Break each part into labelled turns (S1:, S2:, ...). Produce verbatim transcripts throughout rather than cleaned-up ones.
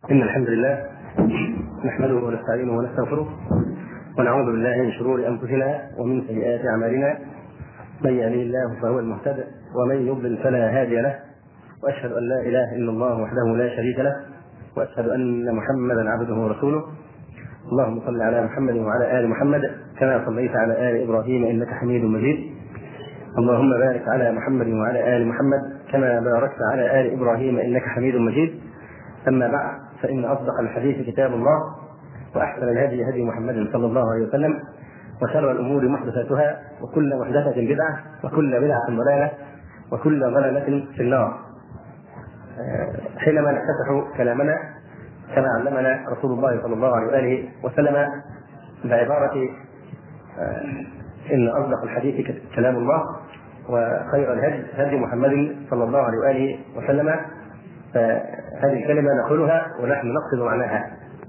S1: إن الحمد لله نحمده ونستعينه ونستغفره ونعوذ بالله من شرور أنفسنا ومن سيئات أعمالنا. من يهده الله فهو المهتد ومن يضلل فلا هادي له، وأشهد أن لا إله إلا الله وحده لا شريك له، وأشهد أن محمدا عبده ورسوله. اللهم صل على محمد وعلى آل محمد كما صليت على آل إبراهيم إنك حميد مجيد. اللهم بارك على محمد وعلى آل محمد كما باركت على آل إبراهيم إنك حميد مجيد. أما بعد، فإن أصدق الحديث كتاب الله، وأحسن الهدي هدي محمد صلى الله عليه وسلم، وشر الأمور محدثاتها، وكل محدثة بدعة، وكل بدعة ضلالة، وكل ضلالة في النار. حينما نفتتح كلامنا كما علمنا رسول الله صلى الله عليه وآله وسلم بعبارة إن أصدق الحديث كلام الله وخير الهدي هدي محمد صلى الله عليه وآله وسلم، فهذه الكلمة نقولها ونحن نقصد معناها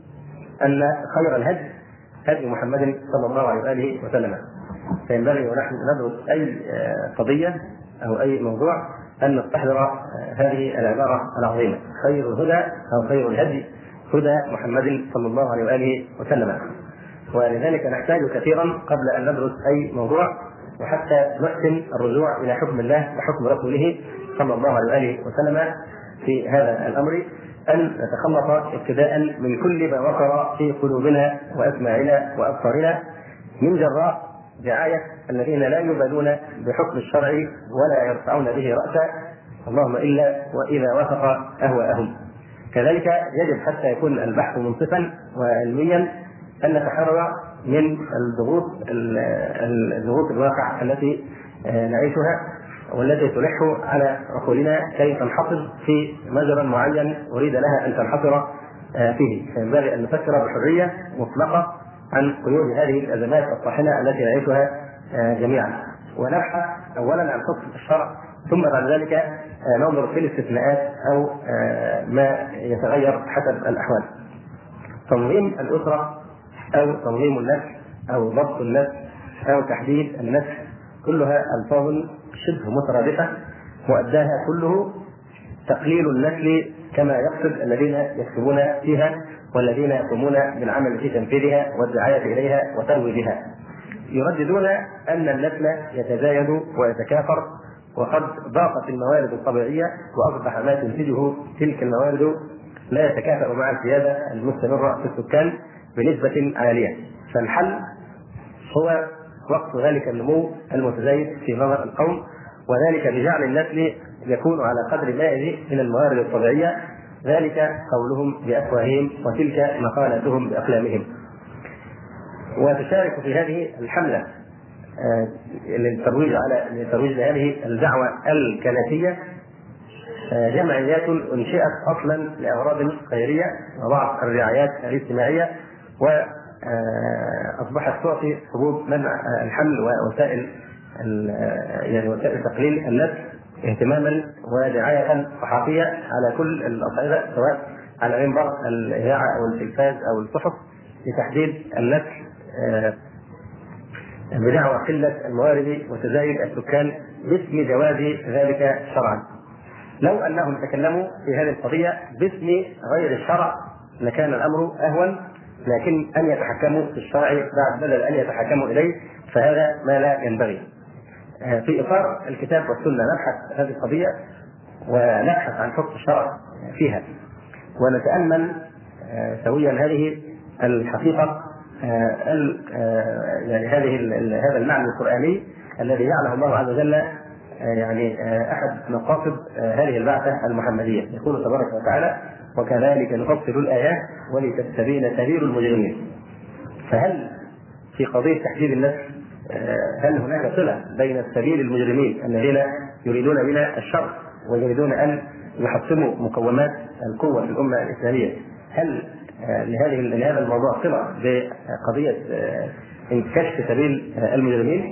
S1: أن خير الهدي هدي محمد صلى الله عليه وآله وسلم. فينبغي ونحن ندرس أي قضية أو أي موضوع أن نستحضر هذه العبارة العظيمة: خير الهدى أو خير الهدي هدى محمد صلى الله عليه وآله وسلم. ولذلك نحتاج كثيرا قبل أن ندرس أي موضوع، وحتى نحسن الرجوع إلى حكم الله وحكم رسوله صلى الله عليه وآله وسلم في هذا الأمر، أن نتخلص ابتداء من كل ما وقر في قلوبنا وأسماعنا وأبصارنا من جراء دعاية الذين لا يبالون بحكم الشرع ولا يرفعون به رأسا، اللهم إلا وإذا وافق أهواءهم. كذلك يجب حتى يكون البحث منصفا وعلميا أن نتحرر من الضغوط الضغوط الواقع التي نعيشها والتي تلح على عقولنا كي تنحصر في مجرى معين أريد لها أن تنحصر فيه. فينبغي أن نفكر بحرية مطلقة عن قيود هذه الأزمات الطاحنة التي نعيشها جميعا، ونبحث أولا عن حكم الشرع، ثم بعد ذلك ننظر في الاستثناءات أو ما يتغير حسب الأحوال. تنظيم الأسرة أو تنظيم النسل أو ضبط النسل أو تحديد النسل كلها ألفاظ شبه مترادفة، مؤداها كله تقليل النسل كما يقصد الذين يكتبون فيها والذين يقومون بالعمل في تنفيذها والدعاية إليها وترويجها. يرددون أن النسل يتزايد ويتكاثر، وقد ضاقت الموارد الطبيعية وأصبح ما تنتجه تلك الموارد لا يتكاثر مع الزيادة المستمرة في السكان بنسبة عالية. فالحل هو وقت ذلك النمو المتزايد في نظر القوم، وذلك بجعل النسل يكون على قدر ما يجيء من الموارد الطبيعية، ذلك قولهم بأفواههم وتلك مقالاتهم بأقلامهم. وتشارك في هذه الحملة للترويج على للترويج لهذه الدعوة الكنسية جمعيات أنشئت أصلا لأغراض خيرية وبعض الرعايات الاجتماعية، وأصبحت تعطي حبوب منع الحمل ووسائل يعني وسائل تقليل النسل اهتماما ودعاية صحافية على كل الأصعدة، سواء على منبر الإذاعة أو التلفاز أو الصحف، لتحديد النسل بدعوى قلة الموارد وتزايد السكان باسم جواز ذلك شرعا. لو أنهم تكلموا في هذه القضية باسم غير الشرع لكان الأمر أهون، لكن أن يتحكموا في الشرع بعد بدل أن يتحكموا إليه فهذا ما لا ينبغي. في إطار الكتاب والسنة نبحث هذه القضية ونبحث عن حكم الشرع فيها، ونتأمل سويا هذه الحقيقة، يعني هذه هذا المعنى القرآني الذي جعله الله عز وجل يعني أحد مقاصد هذه البعثة المحمدية. يقول تبارك وتعالى: وكذلك نفصل الآيات ولتستبين سبيل المجرمين. فهل في قضية تحديد النسل هل هناك صلة بين سبيل المجرمين الذين يريدون بنا الشر ويريدون أن يحطموا مقومات القوة في الأمة الإسلامية، هل لهذه لهذا الموضوع صلة بقضية كشف سبيل المجرمين؟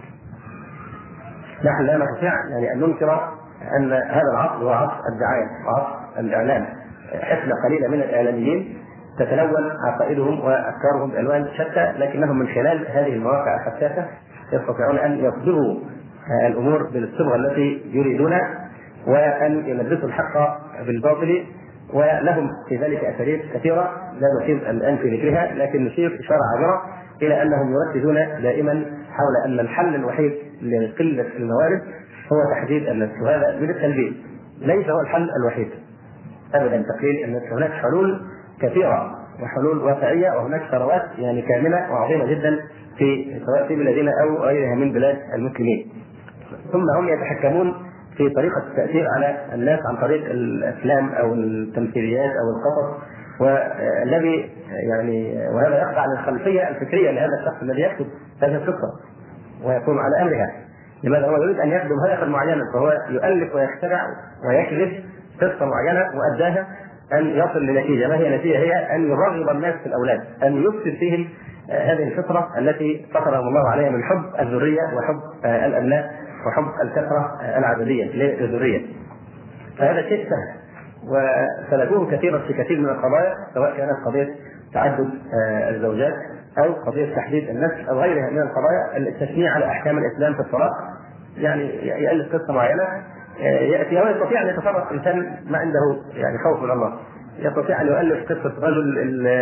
S1: نحن لا نستطيع يعني أن ننكر أن هذا العصر هو عصر الدعاية وعصر الإعلام. حفلة قليلة من الإعلاميين تتلون عقائدهم وأفكارهم بألوان شتى، لكنهم من خلال هذه المواقع الحساسة يستطيعون أن يصبغوا الأمور بالصبغة التي يريدون، وأن يلبسوا الحق بالباطل ولهم في ذلك أساليب كثيرة لا نشير الآن في ذكرها، لكن نشير إشارة عابرة إلى أنهم يركزون دائما حول أن الحل الوحيد لقلة الموارد هو تحديد النسل، وهذا بالتلبيس ليس هو الحل الوحيد أبدا تقليل النسل. هناك حلول كثيرة وحلول واقعية، وهناك ثروات يعني كاملة وعظيمة جدا في سواء في بلادنا أو غيرها من بلاد المسلمين، ثم هم يتحكمون في طريقة التأثير على الناس عن طريق الأفلام أو التمثيليات أو القصص، والذي يعني وهذا يخضع للخلفية الفكرية لهذا الشخص الذي يكتب هذه القصة ويقوم على أمرها. لماذا؟ هو يريد أن يخدم هدفا معينا، فهو يؤلف ويخترع ويكذب قصة معينة وأداها أن يصل لنتيجة. ما هي النتيجة؟ هي أن يرغب الناس في الأولاد، أن يفسد فيهم هذه الفطرة التي فطرهم الله عليها من حب الذرية وحب الأبناء وحب الكثرة العددية للذرية. فهذا شيء سهل وسلكوه كثيرا في كثير من القضايا، سواء كانت قضية تعدد الزوجات أو قضية تحديد النسل أو غيرها من القضايا. التشنيع على أحكام الإسلام في الطلاق، يعني يألف قصة معينة يأتي هو يستطيع أن يتصرف إنسان ما عنده يعني خوف من الله، يستطيع أن يؤلف قصة رجل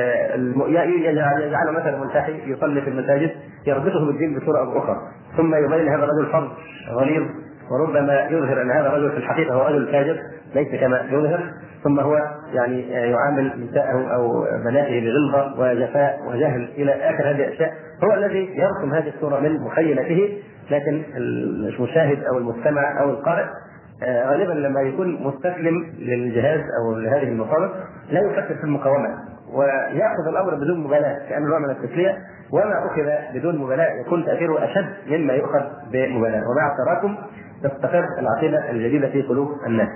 S1: يجعله مثلا ملتحي يصلي في المساجد يربطه بالدين بصورة أو أخرى، ثم يبين هذا الرجل فرد غليظ، وربما يظهر أن هذا الرجل في الحقيقة هو رجل فاجر ليس كما يظهر، ثم هو يعني يعامل نساءه أو بناته بغلظة وجفاء وجهل إلى آخر هذه الأشياء. هو الذي يرسم هذه الصورة من مخيلته، لكن المشاهد أو المستمع أو القارئ غالبا لما يكون مستسلم للجهاز او لهذه المصادر لا يفكر في المقاومه وياخذ الامر بدون مبالاه كانه نوع من التسليه، وما اخذ بدون مبالاه يكون تاثيره اشد مما يؤخذ بمبالاه، ومع التراكم تستقر العقيده الجديده في قلوب الناس.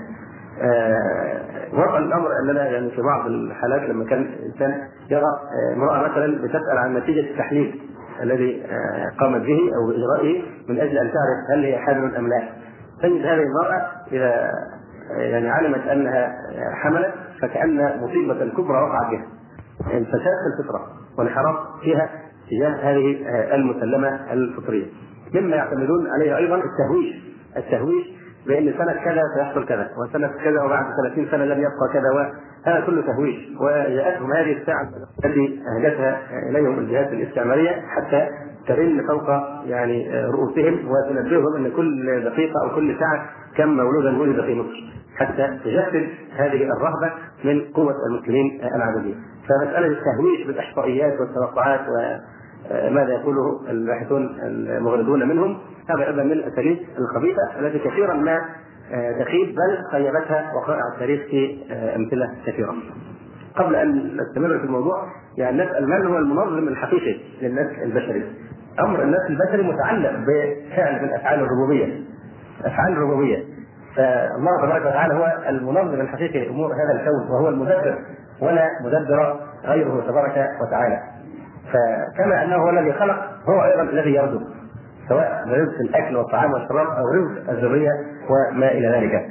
S1: آه وقع الامر اننا يعني في بعض الحالات لما كان الانسان يرى امراه مثلا بتسال عن نتيجه التحليل الذي آه قامت به او باجرائه من اجل ان تعرف هل هي حامل ام لا، تجد هذه المرأة إذا يعني علمت أنها حملت فكأن مصيبة كبرى وقعت بها، انفساد في الفطرة وانحراف فيها تجاه هذه المسلمة الفطرية. مما يعتمدون عليه أيضا التهويش، التهويش بأن سنة كذا سيحصل كذا وسنة كذا وبعد ثلاثين سنة لم يبقى كذا، وهذا كله تهويش. وجاءتهم هذه الساعة التي أهدتها إليهم الجهات الاستعمارية حتى ترن فوق يعني رؤوسهم وتنبههم ان كل دقيقه او كل ساعه كم مولودا ولد في مصر، حتى تجسد هذه الرهبه من قوه المسلمين العدديه. فمساله التهويش بالاحصائيات والتوقعات وماذا يقوله الباحثون المغردون منهم هذا ايضا من الاساليب الخبيثه التي كثيرا ما تخيب بل خيبتها وقائع التاريخ في امثله كثيره. قبل ان نستمر في الموضوع يعني نسال من هو المنظم الحقيقي للنسل البشري؟ امر النسل البشري متعلق بفعل من افعال الربوبيه، افعال الربوبيه، فالله تبارك وتعالى هو المنظم الحقيقي لامور هذا الكون وهو المدبر ولا مدبر غيره تبارك وتعالى. فكما انه هو الذي خلق هو ايضا الذي يرزق، سواء رزق الاكل والطعام والشراب او رزق الذريه وما الى ذلك.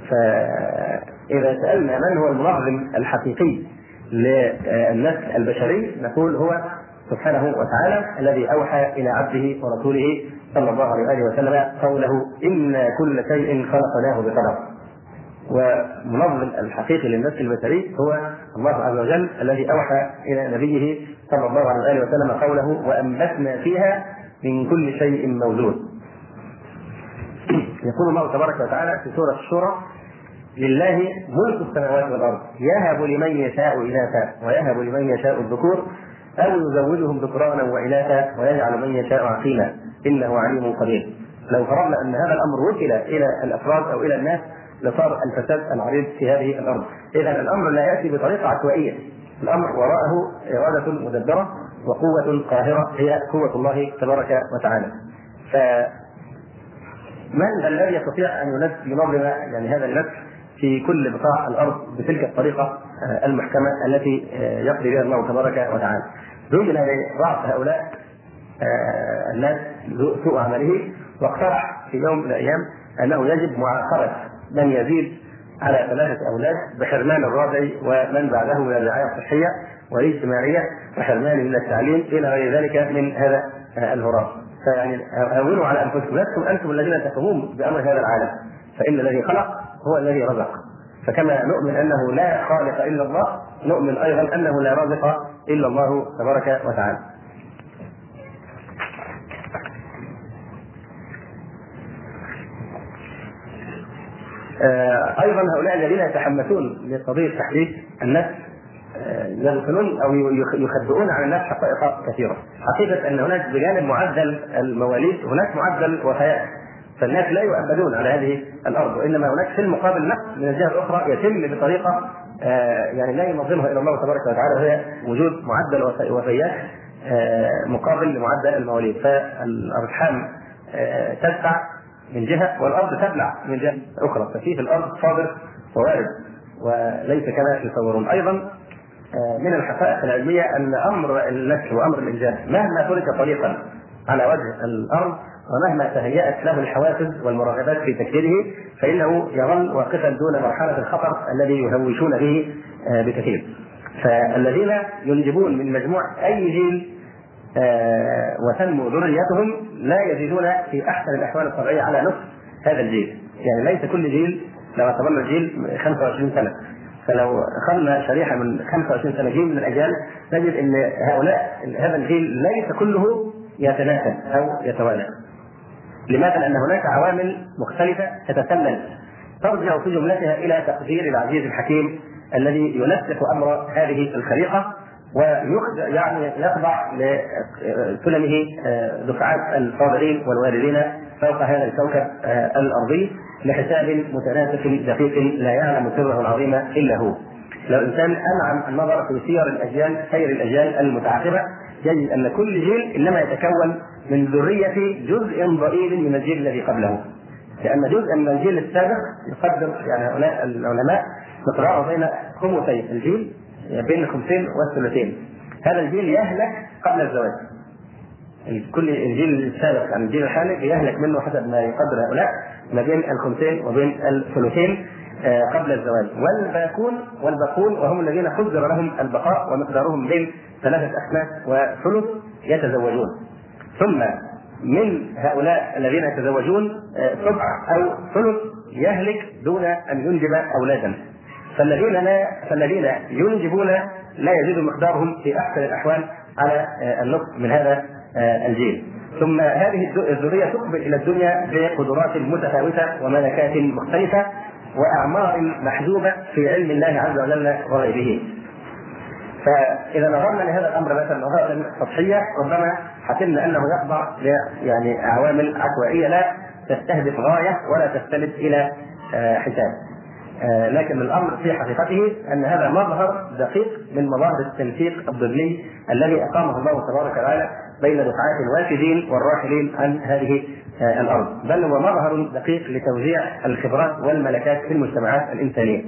S1: فاذا سالنا من هو المنظم الحقيقي للنسل البشري نقول هو سبحانه وتعالى الذي اوحى الى عبده ورسوله صلى الله عليه وسلم قوله إنا كل شيء خلقناه بقدر. ومنظم الحقيقي للنسل البشري هو الله عز وجل الذي اوحى الى نبيه صلى الله عليه وسلم قوله وانبتنا فيها من كل شيء موجود. يقول الله تبارك وتعالى في سورة الشورى لله ملك السماوات والأرض يهب لمن يشاء إناثا ويهب لمن يشاء الذكور أو يزوجهم ذكرانا وإناثا ويجعل من يشاء عقيما إنه عليم قدير. لو فرضنا أن هذا الأمر وكل إلى الأفراد أو إلى الناس لصار الفساد العريض في هذه الأرض. إذا الأمر لا يأتي بطريقة عشوائية، الأمر وراءه إرادة مدبرة وقوة قاهرة هي قوة الله تبارك وتعالى. فمن الذي يستطيع أن ينظم يعني هذا النسل في كل بقاع الأرض بتلك الطريقة المحكمة التي يقضي بها الله تبارك وتعالى؟ ذل رأس هؤلاء الناس سوء عمله، واقترح في يوم من الأيام أنه يجب معاقبة من يزيد على ثلاثة أولاد بحرمان الرضع ومن بعده من الرعاية الصحية والاجتماعية وحرمانه من التعليم إلى غير ذلك من هذا الهراء. فيعني هونوا على أنفسكم، لستم أنتم الذين تقومون بأمر هذا العالم، فإن الذي خلق هو الذي رزق. فكما نؤمن أنه لا خالق إلا الله، نؤمن أيضا أنه لا رازق إلا الله تبارك وتعالى. أيضا هؤلاء الذين يتحمسون لقضية تحديث النفس يغفلون أو يخبئون عن الناس حقائق كثيرة. حقيقة أن هناك بجانب معدل المواليد هناك معدل وفيات، فالناس لا يؤبدون على هذه الأرض، وإنما هناك في المقابل نقص من الجهة الأخرى يتم بطريقة يعني لا ينظمها إلا الله تبارك وتعالى، وهي وجود معدل وفيات مقابل لمعدل المواليد. فالأرحام تدفع من جهة والأرض تبلع من جهة أخرى، ففي في الأرض صادر ووارد وليس كما يتصورون. أيضا من الحقائق العلمية أن أمر النسل وأمر الإنجاب مهما ترك طريقا على وجه الأرض ومهما تهيأت له الحوافز والمراغبات في تكفيره فإنه يظل واقفا دون مرحلة الخطر الذي يهوشون به بكثير. فالذين ينجبون من مجموع أي جيل وتنمو ذريتهم لا يزيدون في أحسن الأحوال الطبيعية على نصف هذا الجيل. يعني ليس كل جيل، لو اعتبرنا الجيل خمسة وعشرين سنة، فلو أخذنا شريحة من خمسة وعشرين سنة جيل من الأجيال نجد أن هؤلاء هذا الجيل ليس كله يتناسب أو يتوالى. لماذا؟ لأن هناك عوامل مختلفة تتسلل ترجع في جملتها إلى تقدير العزيز الحكيم الذي ينسق أمر هذه الخليقة ويخضع يعني يخضع لسلمه دفعات الصابرين والواردين فوق هذا الكوكب الأرضي لحساب متناسق دقيق لا يعلم سره العظيم إلا هو. لو الإنسان أنعم النظر في سير الأجيال سير الأجيال المتعاقبة يجد أن كل جيل إنما يتكون من ذرية جزء ضئيل من الجيل الذي قبله، لأن جزء من الجيل السابق يقدر يعني هؤلاء العلماء مقداره بين خمسي الجيل، بين الخمسين والثلثين. هذا الجيل يهلك قبل الزواج، كل الجيل السابق عن الجيل الحالي يهلك منه حسب ما يقدر هؤلاء ما بين الخمسين وبين الثلثين قبل الزواج. والباقون والباقون وهم الذين قدر لهم البقاء ومقدارهم بين ثلاثة أخماس وثلث يتزوجون، ثم من هؤلاء الذين يتزوجون سبع أو ثلث يهلك دون أن ينجب أولادا. فالذين لا فالذين ينجبون لا يزيد مقدارهم في أحسن الأحوال على النصف من هذا الجيل. ثم هذه الذرية تقبل إلى الدنيا بقدرات متفاوتة وملكات مختلفة وأعمار محجوبة في علم الله عز وجل وغيره. فإذا نظرنا لهذا الأمر مثلا نظرة سطحية ربما حسبنا أنه يخضع يعني عوامل عشوائية لا تستهدف غاية ولا تستند إلى حساب، لكن الأمر في حقيقته أن هذا مظهر دقيق من مظاهر التنسيق الضمني الذي أقامه الله تبارك وتعالى بين دفعات الوافدين والراحلين عن هذه الأرض، بل هو مظهر دقيق لتوزيع الخبرات والملكات في المجتمعات الإنسانية.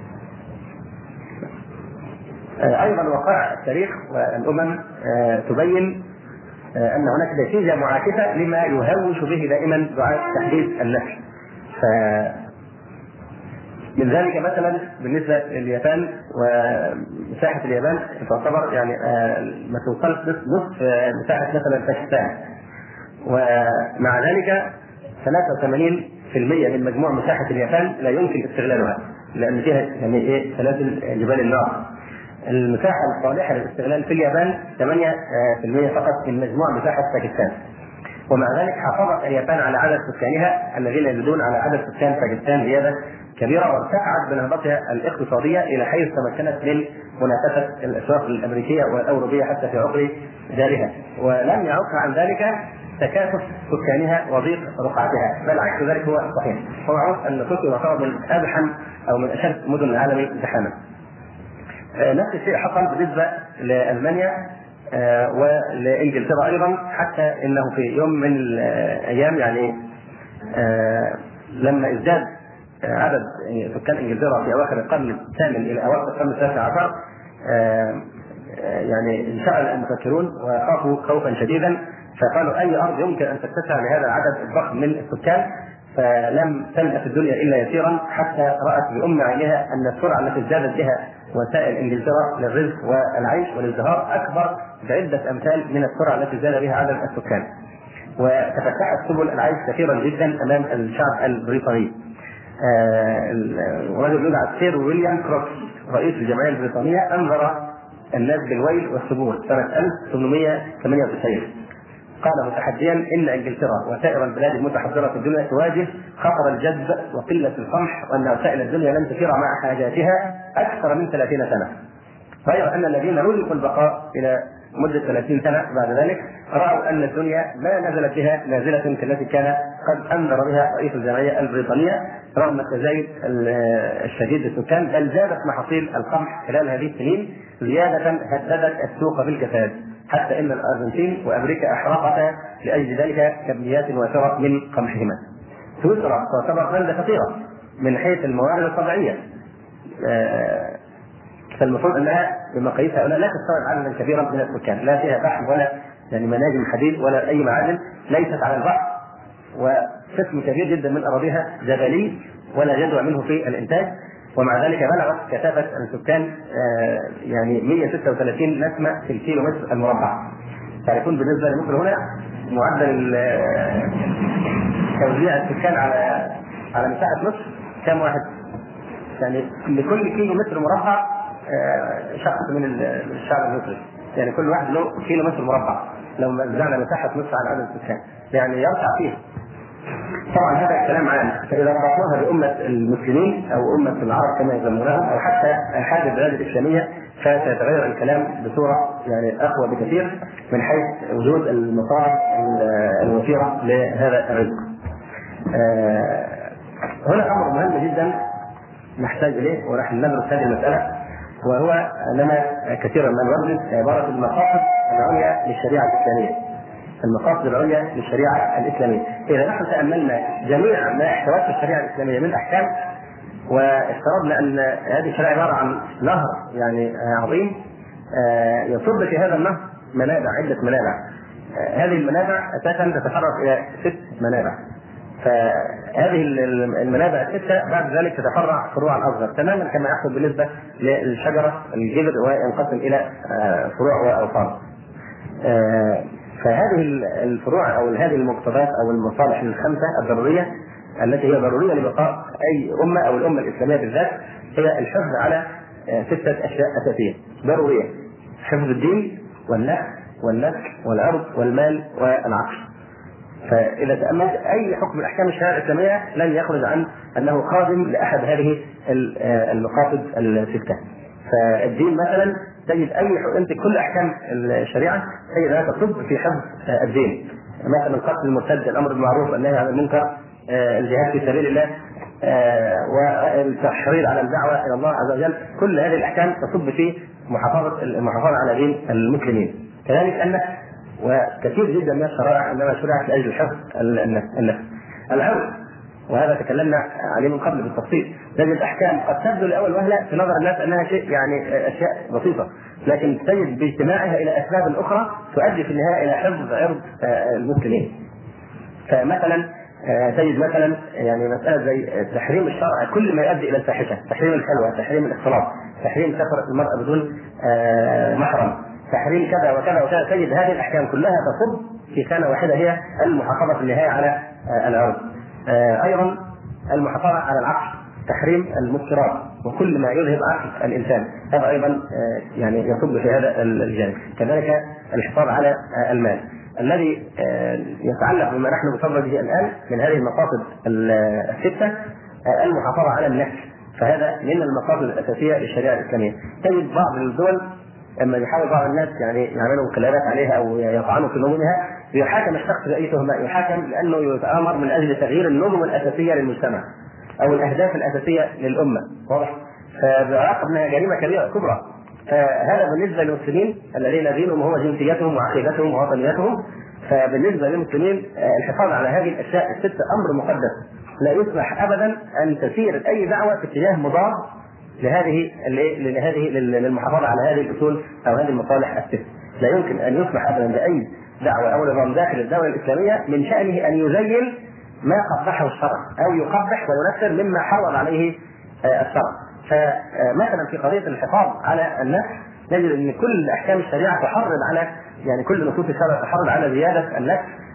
S1: أيضا وقائع التاريخ والأمم تبين أن هناك نتيجة معاكسة لما يهوش به دائما دعاة تحديث النسل. من ذلك مثلا بالنسبة لليابان، ومساحة اليابان تعتبر يعني ما توصلش نصف مساحة مثلا باكستان، ومع ذلك ثلاثة وثمانين بالمئة من مجموع مساحة اليابان لا يمكن استغلالها لأن فيها يعني إيه سلاسل جبال النار. المساحة الصالحة للاستغلال في اليابان ثمانية بالمئة فقط من مجموع مساحة باكستان، ومع ذلك حافظت اليابان على عدد سكانها الذين يزيدون على عدد سكان باكستان زيادة كبيرة، وارتفعت بنهضتها الاقتصادية إلى حيث تمكنت من منافسة الأسواق الأمريكية والأوروبية حتى في عقر دارها، ولم يعق عن ذلك تكاثف سكانها وضيق رقعتها، بل عكس ذلك هو صحيح. هو عرف أن طوكيو تعتبر من أزحم أو من أشد مدن العالم زحاما. نفس الشيء حصل بالنسبة لألمانيا ولإنجلترا أيضا، حتى إنه في يوم من الأيام يعني لما ازداد عدد سكان انجلترا في اواخر القرن الثامن الى اواخر القرن التاسع عشر يعني انشغل المفكرون وخافوا خوفا شديدا، فقالوا اي ارض يمكن ان تتسع لهذا العدد الضخم من السكان، فلم تلبث الدنيا الا يسيرا حتى رات بام عينها ان السرعه التي ازدادت بها وسائل انجلترا للرزق والعيش والازدهار اكبر بعده امثال من السرعه التي زاد بها عدد السكان، وتفتحت سبل العيش كثيرا جدا امام الشعب البريطاني. رجل يدعى سير ويليام كروكس رئيس الجمعيه البريطانيه انذر الناس بالويل والثبور سنه ألف وثمانمائة وثمانية وتسعين. قال متحديا ان انجلترا وسائر البلاد المتحضره في الدنيا تواجه خطر الجذب وقله القمح، وان وسائل الدنيا لن تسير مع حاجاتها اكثر من ثلاثين سنه، غير ان الذين رزقوا البقاء الى مده ثلاثين سنه بعد ذلك راوا ان الدنيا ما نزلت بها نازله كالتي كان قد انذر بها رئيس الجمعيه البريطانيه، رغم التزايد الشديد للسكان، بل زادت محاصيل القمح خلال هذه السنين زياده هددت السوق بالكساد، حتى ان الارجنتين وامريكا احرقتا لاجل ذلك كميات وافره من قمحهما. سويسرا تعتبر بلده خطيره من حيث الموارد الطبيعيه، فالمفروض انها بمقاييس هؤلاء لا تستوعب عددا كبيرا من السكان، لا فيها فحم ولا يعني مناجم حديد ولا اي معادن، ليست على البحر، وقسم كبير جدا من اراضيها جبلي ولا جدوى منه في الانتاج، ومع ذلك بلغت كثافه السكان يعني مئة وستة وثلاثين نسمه في الكيلو متر المربع. فيكون بالنسبه لمصر هنا معدل توزيع السكان على على مساحه مصر كم واحد؟ يعني لكل كيلو متر مربع شخص من الشعب المصري، يعني كل واحد له كيلو متر مربع لو وزعنا مساحه مصر على عدد السكان، يعني يرفع فيه. طبعا هذا الكلام عام، فاذا ربطناها بامه المسلمين او امه العرب كما يسمونها او حتى احد البلاد الاسلاميه فسيتغير الكلام بصوره يعني اقوى بكثير من حيث وجود المصادر الوفيره لهذا الرزق. هنا امر مهم جدا نحتاج اليه ونحن ندرس هذه المساله، وهو اننا كثيرا ما نردد عباره المقاصد العليا للشريعه الاسلاميه. المقاصد العليا للشريعه الاسلاميه، اذا نحن تاملنا جميع ما احتوته الشريعه الاسلاميه من احكام، وافترضنا ان هذه الشريعه عباره عن نهر يعني عظيم يصب في هذا النهر منابع، عده منابع. هذه المنابع اساسا تتفرق الى ست منابع، فهذه المنابع الستة بعد ذلك تتفرع فروعا أصغر تماما كما يحصل بالنسبة للشجرة الجذر وينقسم إلى فروع وأوصال. فهذه الفروع أو هذه المقتضيات أو المصالح الخمسة الضرورية التي هي ضرورية لبقاء أي أمة أو الأمة الإسلامية بالذات هي الحفظ على ستة أشياء أساسية ضرورية: حفظ الدين والنفس والنسل والعرض والمال والعقل. فإذا تأملت أي حكم من أحكام الشريعة الإسلامية لن يخرج عن أنه خادم لأحد هذه المقاصد الستة. فالدين مثلا تجد أي أنت كل أحكام الشريعة تجد أنها تصب في حفظ الدين، مثلا قتل المرتد، الأمر بالمعروف والنهي عن المنكر، الجهاد في سبيل الله، والتحريض على الدعوة إلى الله عز وجل. كل هذه الأحكام تصب في محافظة المحافظة على دين المسلمين. كذلك أن وكثير جدا من الشرائع انما شرعت لاجل حفظ النفس. العرض، وهذا تكلمنا عليه من قبل بالتفصيل، تجد احكام قد تبدو لاول وهله في نظر الناس انها شيء يعني اشياء بسيطه، لكن تجد باجتماعها الى اسباب اخرى تؤدي في النهايه الى حفظ عرض المسلمين. فمثلا تجد مثلا يعني مساله زي تحريم الشرع كل ما يؤدي الى الفاحشه، تحريم الخلوه، تحريم الاختلاط، تحريم سفر المراه بدون محرم، تحريم كذا وكذا وكذا. تجد هذه الاحكام كلها تصب في خانه واحده هي المحافظه في النهايه على العرض. ايضا المحافظه على العقل، تحريم المسكرات وكل ما يذهب عقل الانسان، هذا ايضا يعني يصب في هذا الجانب. كذلك الحفاظ على المال الذي يتعلق بما نحن بصدد به الان من هذه المقاصد السته، المحافظه على النفس، فهذا من المقاصد الاساسيه للشريعه الاسلاميه. تجد بعض الدول اما يحاول بعض الناس يعني يعملوا انقلابات عليها او يطعنوا في نظمها يحاكم الشخص باي تهمه، يحاكم لانه يتامر من اجل تغيير النظم الاساسيه للمجتمع او الاهداف الاساسيه للامه، واضح؟ فبيعاقب انها جريمه كبيره كبرى. فهذا بالنسبه للمسلمين الذين دينهم هو جنسيتهم وعقيدتهم ووطنيتهم، فبالنسبه للمسلمين الحفاظ على هذه الاشياء السته امر مقدس، لا يسمح ابدا ان تسير اي دعوه في اتجاه مضاد لهذه لهذه للمحافظه على هذه الاصول او هذه المصالح الست. لا يمكن ان يسمح ابدا باي دعوه او نظام داخل الدوله الاسلاميه من شانه ان يزين ما قبحه الشرع او يقبح وينفر مما حرم عليه الشرع. فمثلا في قضيه الحفاظ على النفس نجد ان كل احكام الشريعه تحرض على يعني كل نصوص الشرع تحرض على زياده النفس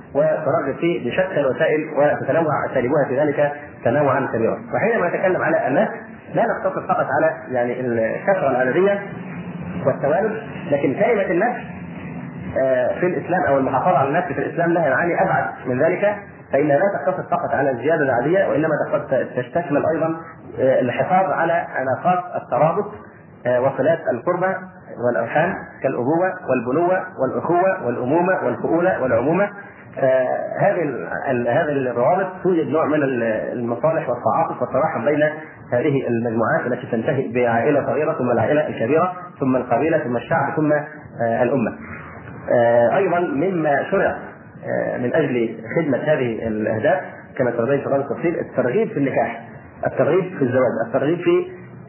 S1: وترغب فيه بشتى الوسائل وتتنوع اساليبها في ذلك تنوعا كبيرا. وحينما نتكلم على النفس لا نقتصر فقط على يعني الكثره العدديه والتوالد، لكن كلمه النفس في الاسلام او المحافظه على النفس في الاسلام لها معاني ابعد من ذلك، فانها لا تقتصر فقط على الزياده العاديه، وانما تشتمل ايضا الحفاظ على علاقات الترابط وصلات القربى والارحام كالابوه والبنوه والاخوه والامومه والفؤوله والعمومه. هذه هذه الروابط توجد نوع من المصالح والتعاطف والتراحم بين هذه المجموعات التي تنتهي بعائله صغيره ثم العائله الكبيره ثم القبيله ثم الشعب ثم الامه. ايضا مما شرع من اجل خدمه هذه الاهداف كما تربيه شباب التفصيل الترغيب في النكاح، الترغيب في الزواج، الترغيب في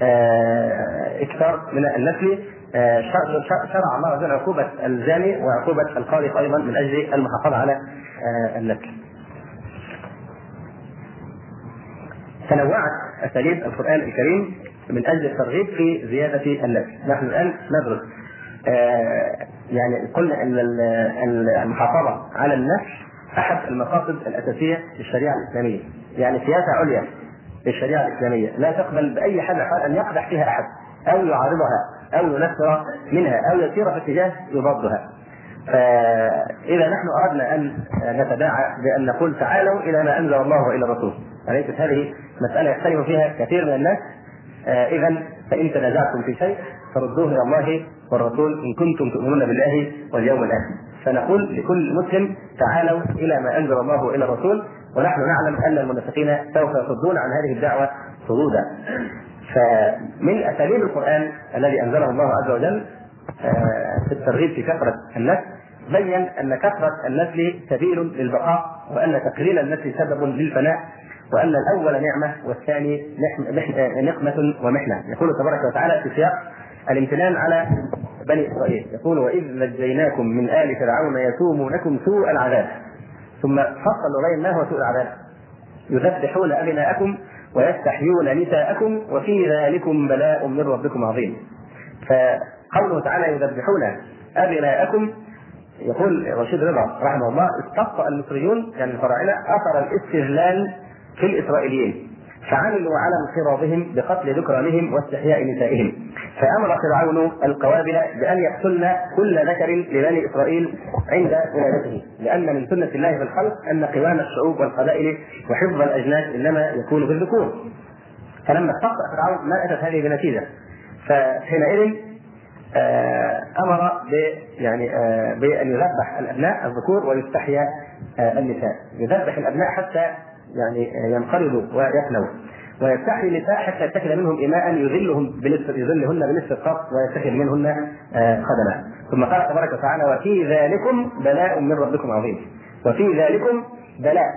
S1: اكثار من النسل. شرع الله عز وجل عقوبه الزاني وعقوبه القاذف ايضا من اجل المحافظه على النسل. تنوعت اساليب القران الكريم من اجل الترغيب في زياده النسل. نحن الان ندرس يعني قلنا ان المحافظه على النسل احد المقاصد الاساسيه للشريعه الاسلاميه، يعني سياسه عليا للشريعه الاسلاميه لا تقبل باي حال ان يقدح فيها احد او يعارضها او ينفر منها او يسير في اتجاه يضادها. فاذا نحن اردنا ان نتداعى بان نقول تعالوا الى ما انزل الله والى الرسول، وليست هذه مساله يختلف فيها كثير من الناس، اذا فان تنازعتم في شيء فردوه الى الله والرسول ان كنتم تؤمنون بالله واليوم الاخر. فنقول لكل مسلم تعالوا الى ما انزل الله والى الرسول، ونحن نعلم ان المنافقين سوف يصدون عن هذه الدعوه صدودا. فمن اساليب القران الذي انزله الله عز وجل في الترغيب في كثره النسل بين ان كثره النسل سبيل للبقاء، وان تقليل النسل سبب للفناء، وان الاول نعمه والثاني نقمه ومحنه. يقول تبارك وتعالى في سياق الامتنان على بني اسرائيل، يقول واذ نجيناكم من ال فرعون يسومونكم سوء العذاب، ثم فصل بين ما هو سوء العذاب: يذبحون ابناءكم ويستحيون نساءكم وفي ذلكم بلاء من ربكم عظيم. فقوله تعالى يذبحون ابناءكم، يقول رشيد رضا رحمه الله استقصى المصريون يعني الفراعنه اثر الاستغلال في الاسرائيليين، فعملوا على انقراضهم بقتل ذكرانهم واستحياء نسائهم، فامر فرعون القوابل بان يقتلن كل ذكر لبني اسرائيل عند ولادته، لان من سنه الله في الخلق ان قوام الشعوب والقبائل وحفظ الاجناس انما يكون بالذكور. فلما استقصى فرعون ما اتت هذه بنتيجه، فحينئذ آه امر ب يعني آه بان يذبح الابناء الذكور ويستحيا آه النساء، يذبح الابناء حتى يعني ينقرضوا ويفنوا، ويستحيي النساء حتى يتخذ منهم إماء يذلهم بنصف يذلهن بنصف القط ويتخذ منهن آه خدما. ثم قال تبارك وتعالى وفي ذلكم بلاء من ربكم عظيم. وفي ذلكم بلاء،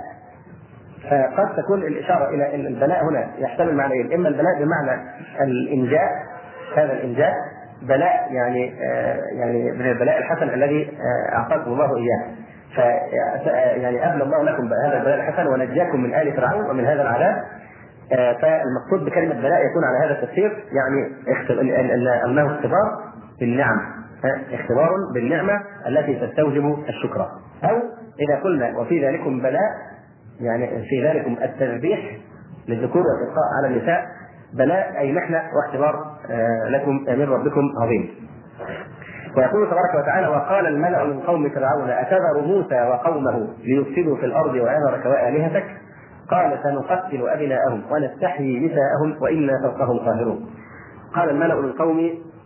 S1: فقد تكون الإشارة إلى أن البلاء هنا يحتمل معنيين: إما البلاء بمعنى الإنجاء، هذا الإنجاء بلاء يعني آه يعني من البلاء الحسن الذي آه أعطاكم الله إياه، ف يعني أبلى الله لكم هذا البلاء الحسن ونجاكم من آل فرعون ومن هذا العذاب. آه فالمقصود بكلمة بلاء يكون على هذا التفسير، يعني أنه اختبار بالنعم، اختبار بالنعمة التي تستوجب الشكر. أو إذا قلنا وفي ذلكم بلاء يعني في ذلكم التذبيح للذكور والإبقاء على النساء، بلاء أي محنة واختبار آه لكم من ربكم عظيم. ويقول تبارك وتعالى وقال الملأ من قوم فرعون أتذر موسى وقومه ليفسدوا في الأرض ويذرك وآلهتك قال سنقتل أبناءهم ونستحيي نساءهم وإنا فوقهم قاهرون. قال الملأ من قوم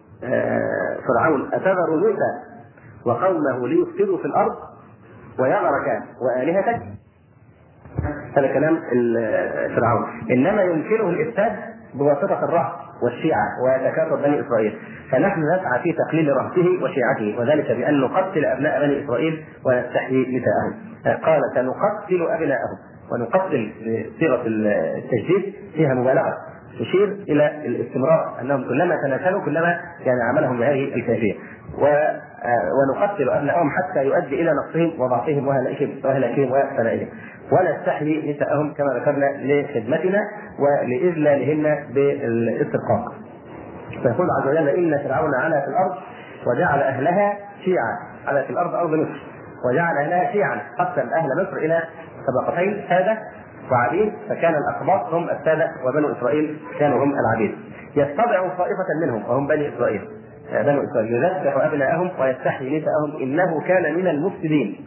S1: فرعون أتذر موسى وقومه ليفسدوا في الأرض ويذرك وآلهتك، هذا كلام فرعون، إنما يمكنه الإفساد بواسطة الرهط والشيعة وتكاثر بني إسرائيل، فنحن نسعى في تقليل رهطه وشيعته، وذلك بأن نقتل أبناء بني إسرائيل ونستحيي نساءهم. قال سنقتل أبناءهم، ونقتل بصيغة التجديد فيها مبالغة تشير إلى الاستمرار، أنهم كلما تناسلوا كلما كان عملهم بهذه الكيفية، ونقتل أبناءهم حتى يؤدي إلى نقصهم وضعفهم وهلاكهم وفنائهم، ونستحيي نساءهم كما ذكرنا لخدمتنا ولإذلالهن بالاسترقاق. فيقول عز وجل إن فرعون علا في الأرض وجعل أهلها شيعا، على في الأرض أرض مصر، وجعل لها شيعا، قسم أهل مصر إلى طبقتين، سادة وعبيد، فكان الأقباط هم السادة وبنو إسرائيل كانوا هم العبيد. يستضع طائفة منهم وهم بني إسرائيل بنو إسرائيل يذبح أبناءهم ويستحيي نساءهم إنه كان من المفسدين.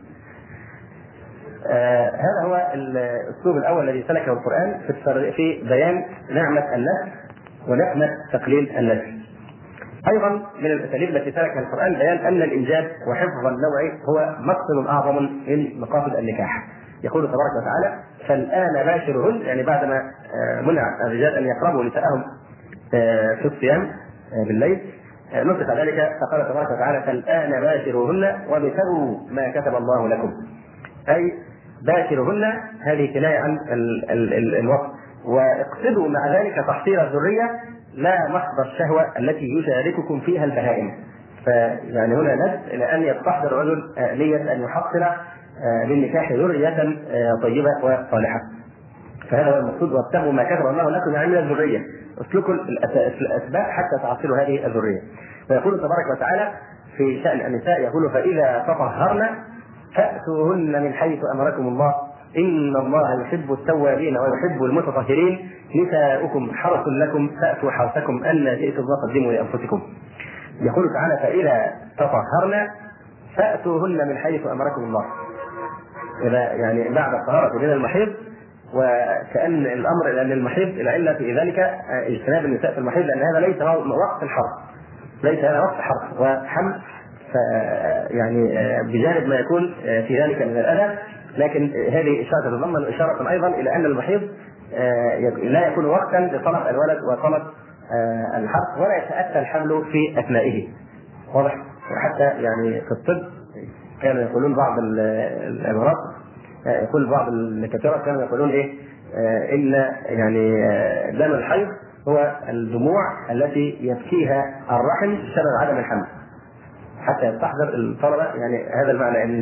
S1: آه هذا هو الأسلوب الأول الذي سلكه القرآن في في بيان نعمة النسل ونعمة تقليل النسل. أيضا من الأساليب التي سلكها القرآن بيان أن الإنجاب وحفظ النوع هو مقصد أعظم من مقاصد النكاح. يقول تبارك وتعالى: فالآن باشرهن، يعني بعدما منع الرجال أن يقربوا نساءهم في الصيام بالليل نطق ذلك، فقال تبارك وتعالى: فالآن باشرهن وابتغوا ما كتب الله لكم، أي باشرهن هذه كناية عن ال ال ال الوقت، واقصدوا مع ذلك تحصيل الذرية لا محض الشهوة التي يشارككم فيها البهائم. فيعني هنا ندب إلى أن يستحضر الرجل نية أن يحصل بالنكاح ذرية طيبة وصالحة. فهذا هو المقصود: وابتغوا ما كتب الله لكم يعني من الذرية، اسلكوا الأسباب حتى تحصلوا هذه الذرية. ويقول تبارك وتعالى في شأن النساء يقول: فإذا تطهرن فأتوهن من حيث أمركم الله إن الله يحب التوابين ويحب المتطهرين نساؤكم حرث لكم فأتوا حرثكم أن شئتم وقدموا لأنفسكم. يقول تعالى: فإذا تطهرن فأتوهن من حيث أمركم الله، إذا يعني بعد الطهارة من المحيض، وكأن الأمر لأن المحيض العلة في ذلك اجتناب النساء في المحيض، لأن هذا ليس وقت الحرث، ليس هذا وقت حرث وحمل، يعني بجانب ما يكون في ذلك من الأذى، لكن هذه إشارة تتضمن إشارة أيضا إلى أن المحيض لا يكون وقتا لطلب الولد وطلب الحرث، ولا يتأتى الحمل في أثنائه. واضح؟ وحتى يعني في الطب كانوا يقولون بعض الأمراض، يقول بعض الدكاترة كانوا يقولون إيه إن يعني دم الحيض هو الدموع التي يبكيها الرحم بسبب عدم الحمل، حتى يستحضر الطلبة يعني هذا المعنى ان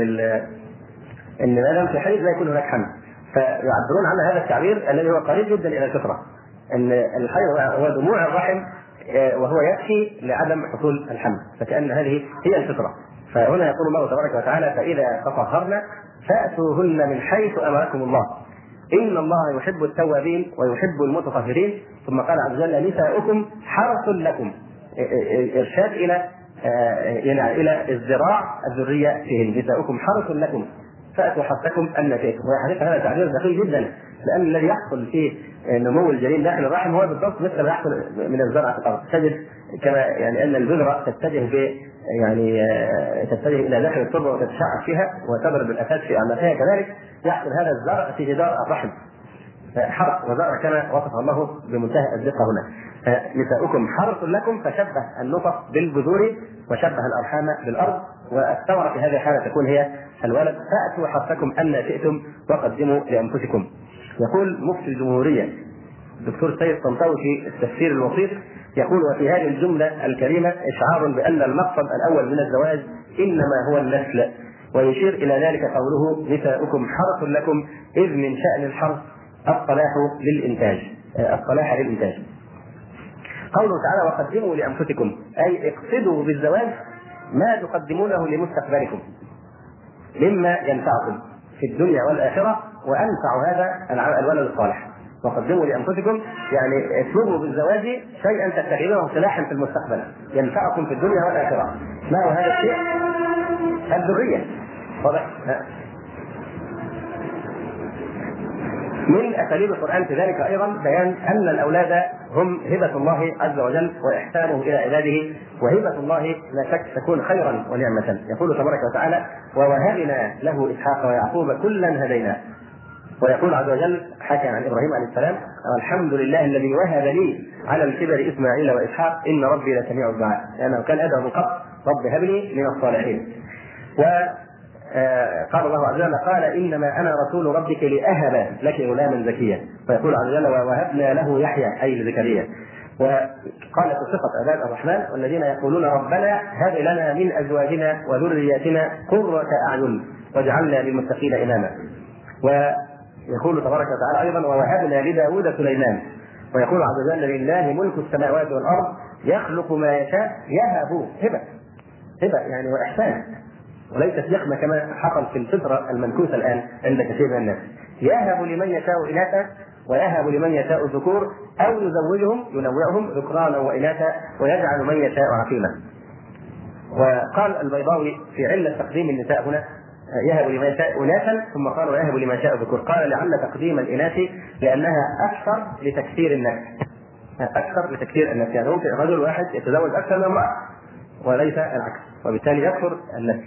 S1: ان ما دام في حيض لا يكون هناك حمل. فيعبرون عن هذا التعبير الذي هو قريب جدا الى الفطرة، ان الحيض هو دموع الرحم وهو يبكي لعدم حصول الحمل، فكأن هذه هي الفطرة. فهنا يقول الله تبارك وتعالى: فإذا تطهرن فأتوهن من حيث أمركم الله إن الله يحب التوابين ويحب المتطهرين. ثم قال عز وجل: نساؤكم حرث لكم، إرشاد إلى إلى إلى ازدراع الذرية فيهن. نساؤكم حرث لكم فأتوا حرثكم أن شئتم. وحقيقة هذا تعبير دقيق جدا، لأن الذي يحصل في نمو الجنين داخل الرحم هو بالضبط مثل ما يحصل من الزرع في الأرض. تجد كما يعني أن البذرة تتجه ب يعني تتجه إلى داخل التربة وتتشعب فيها وتضرب الأساس في أعماقها، كذلك يحصل هذا الزرع في جدار الرحم حرث وزرع كما وصف الله بمنتهى الدقة هنا. نساؤكم حرث لكم، فشبه النطف بالبذور وشبه الأرحام بالأرض، والثمرة في هذه الحالة تكون هي الولد. فأتوا حرثكم أن شئتم وقدموا لأنفسكم. يقول مفتي الجمهورية الدكتور سيد طنطاوي في التفسير الوسيط يقول: وفي هذه الجملة الكريمة إشعار بأن المقصد الأول من الزواج إنما هو النسل، ويشير إلى ذلك قوله: نساؤكم حرث لكم، إذ من شأن الحرث الصلاح للإنتاج، الصلاح للإنتاج. قوله تعالى: وقدموا لأنفسكم، أي اقصدوا بالزواج ما تقدمونه لمستقبلكم مما ينفعكم في الدنيا والآخرة، وأنفع هذا الولد الصالح. وقدموا لأنفسكم يعني اطلبوا بالزواج شيئا تتخذونه سلاحا في المستقبل ينفعكم في الدنيا والآخرة. ما هو هذا الشيء؟ الذرية. واضح؟ من أساليب القرآن في ذلك أيضا بيان أن الأولاد هم هبة الله عز وجل وإحسانه إلى عباده، وهبة الله لا شك تكون خيرا ونعمة. يقول تبارك وتعالى: ووهبنا له إسحاق ويعقوب كلا هدينا. ويقول عز وجل حكى عن إبراهيم عليه السلام: الحمد لله الذي وهب لي على الكبر إسماعيل وإسحاق إن ربي لسميع الدعاء، لأنه كان أدعو من قبل: رب هب لي من الصالحين. وقال الله عز وجل: قال إنما أنا رسول ربك لأهب لك غلاما زكيا. ويقول عز وجل: ووهبنا له يحيى أي لزكريا. وقال في صفة عباد الرحمن: والذين يقولون ربنا هب لنا من أزواجنا وذرياتنا قرة أعين واجعلنا للمتقين إماما. ويقول تبارك وتعالى أيضا: ووهبنا لداود سليمان. ويقول عز وجل: لله ملك السماوات والأرض يخلق ما يشاء يهب هبة، هبة يعني وإحسان. وليست يخمة كما حصل في الفطرة المنكوسة الآن عند كثير من الناس. يهب لمن يشاء إناثا ويهب لمن يشاء الذكور أو يزوجهم ينوعهم ذكرانا وإناثا ويجعل من يشاء عقيما. وقال البيضاوي في علة تقديم النساء هنا يهب لمن يشاء إناثا ثم قال ويهب لمن يشاء الذكور، قال لعل تقديم الإناث لأنها أكثر لتكثير الناس، أكثر لتكثير الناس، يعني ممكن رجل واحد يتزوج أكثر من امرأة وليس العكس، وبالتالي يكثر النسل.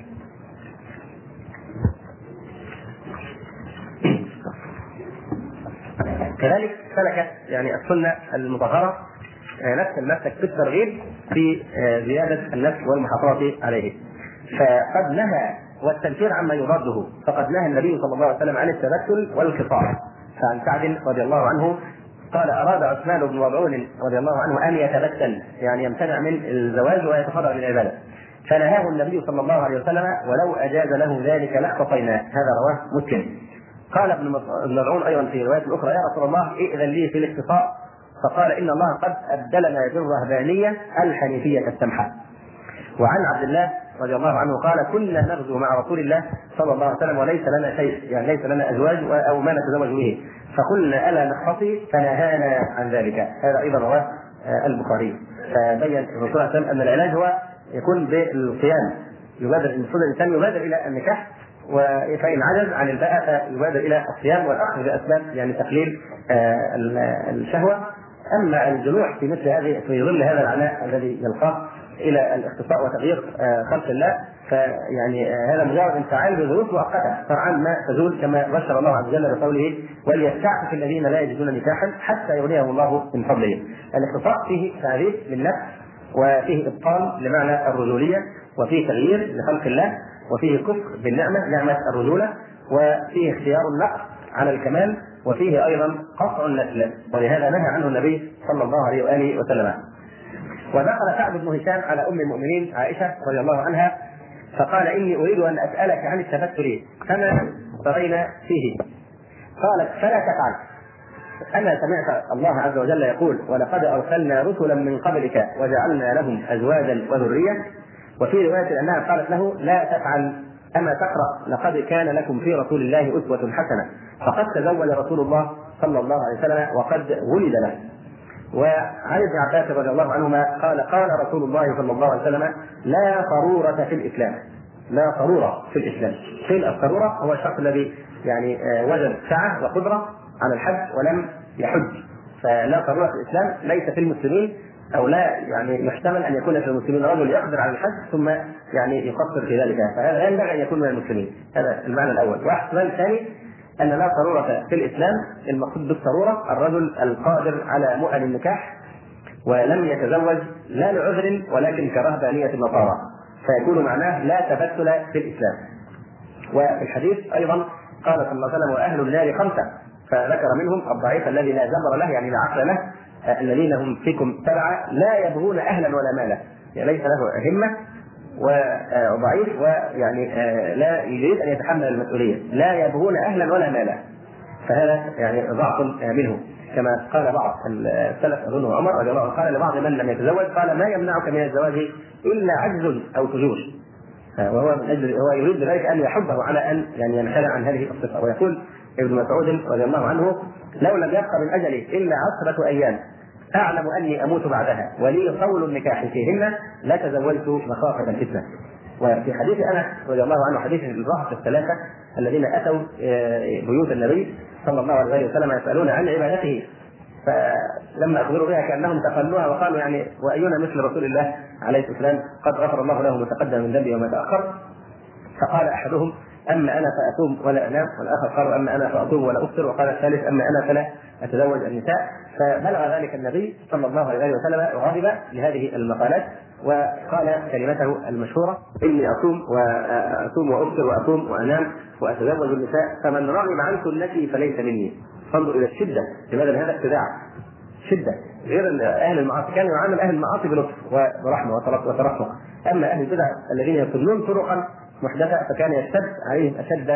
S1: كذلك سلكت يعني السنة المطهرة نفس المسلك في الترغيب في زيادة النسل والمحافظة عليه، فقد نهى والتنفير عما يضاده، فقد نهى النبي صلى الله عليه وسلم عن التبتل والخصام. فعن سعد رضي الله عنه قال أراد عثمان بن مظعون رضي الله عنه أن يتبتل، يعني يمتنع من الزواج ويتفرغ للعبادة، فنهاه النبي صلى الله عليه وسلم ولو أجاز له ذلك لاختصيناه. هذا رواه مسلم. قال ابن مظعون أيضا في رواية أخرى يا رسول الله ائذن لي في الاختصاء، فقال إن الله قد أبدلنا بالرهبانية الحنيفية السمحة. وعن عبد الله رضي الله عنه قال كنا نغزو مع رسول الله صلى الله عليه وسلم وليس لنا شيء، يعني ليس لنا أزواج أو ما نتزوج به، فقلنا ألا نختصي فنهانا عن ذلك. هذا أيضا رواه البخاري. فبين الرسول صلى الله عليه وسلم أن العلاج هو يكون بالقيام، يبادر المفروض الإنسان يبادر إلى النكاح، فإن عجز عن الباءة فيبادر إلى الصيام والأخذ بأسباب يعني تقليل الشهوة. أما الجنوح في مثل هذه في ظل هذا العناء الذي يلقاه إلى الاختصاء وتغيير خلق الله، فيعني هذا مجرد انفعال بظروف مؤقتة طبعا ما تزول، كما بشر الله عز وجل بقوله وليستعفف الذين لا يجدون نكاحا حتى يغنيهم الله من فضله. الاختصاء فيه تعريف للنفس، وفيه إبطال لمعنى الرجولية، وفيه تغيير لخلق الله، وفيه كفر بالنعمة نعمة الرجولة، وفيه اختيار النقص على الكمال، وفيه أيضا قطع النسل، ولهذا نهى عنه النبي صلى الله عليه وآله وسلم. ودخل سعد بن هشام على أم المؤمنين عائشة رضي الله عنها فقال إني أريد أن أسألك عن التبتل كما ترين فيه. قالت فلا تفعل، أنا سمعت الله عز وجل يقول ولقد أرسلنا رسلا من قبلك وجعلنا لهم أزواجا وذرية. وفي رواية أنها قالت له لا تفعل، أما تقرأ لقد كان لكم في رسول الله أسوة حسنة، فقد تزوج رسول الله صلى الله عليه وسلم وقد ولد له. وعن ابن عباس رضي الله عنهما قال قال رسول الله صلى الله عليه وسلم لا ضرورة في الإسلام، لا ضرورة في الإسلام. قيل الضرورة هو الشخص الذي يعني وجد سعة وقدرة على الحج ولم يحج، فلا ضرورة في الإسلام ليس في المسلمين، أو لا يعني يحتمل أن يكون في المسلمين رجل يقدر على الحج ثم يعني يقصر في ذلك، فهذا لا ينبغي أن يكون من المسلمين. هذا المعنى الأول. واحتمال الثاني أن لا ضرورة في الإسلام، المقصود بالضرورة الرجل القادر على مؤن النكاح ولم يتزوج لا لعذر ولكن كرهبانية النصارى، فيكون معناه لا تبتل في الإسلام. وفي الحديث أيضا قال صلى الله عليه وسلم وأهل النار خمسة، فذكر منهم الضعيف الذي لا جبر له يعني لا عقل له، الذين هم فيكم تبعا لا يبغون أهلا ولا مالا، يعني ليس له همة وضعيف ويعني لا يريد أن يتحمل المسؤولية، لا يبغون أهلا ولا مالا، فهذا يعني ضعف منه. كما قال بعض السلف أظنه عمر رضي الله عنه قال لبعض من لم يتزوج قال ما يمنعك من الزواج إلا عجز أو فجور، وهو من أجل هو يريد بذلك أن يحبه على أن يعني ينخلع عن هذه الصفة. ويقول ابن مسعود رضي الله عنه لو لم يبق من أجلي إلا عشرة أيام أعلم أني أموت بعدها ولي قول النكاح فيهن لا تزوجت مخافة الفتنة. وفي حديث أنس رضي الله عنه حديث الرهط الثلاثة الذين أتوا بيوت النبي صلى الله عليه وسلم يسألون عن عبادته، فلما أخبروا بها كأنهم تقلوها وقالوا يعني وأينا مثل رسول الله عليه السلام قد غفر الله له ما تقدم من ذنبه وما تأخر. فقال أحدهم أما أنا فأصوم ولا أنام، والآخر قالوا أما أنا فأصوم ولا أفطر، وقال الثالث أما أنا فلا أتزوج النساء. فبلغ ذلك النبي صلى الله عليه وسلم وغضب لهذه المقالات وقال كلمته المشهورة إني أصوم وأصوم وأفطر وأصوم وأنام وأتزوج النساء فمن رغب عن سنتي فليس مني. فانظر إلى الشدة، لماذا هذا ابتداع شدة، غير أهل المعاصي كان يعامل أهل المعاصي بلطف ورحمة وترفق، أما أهل البدع الذين يصلون طرقا محدثة فكان يشتد عليهم أشد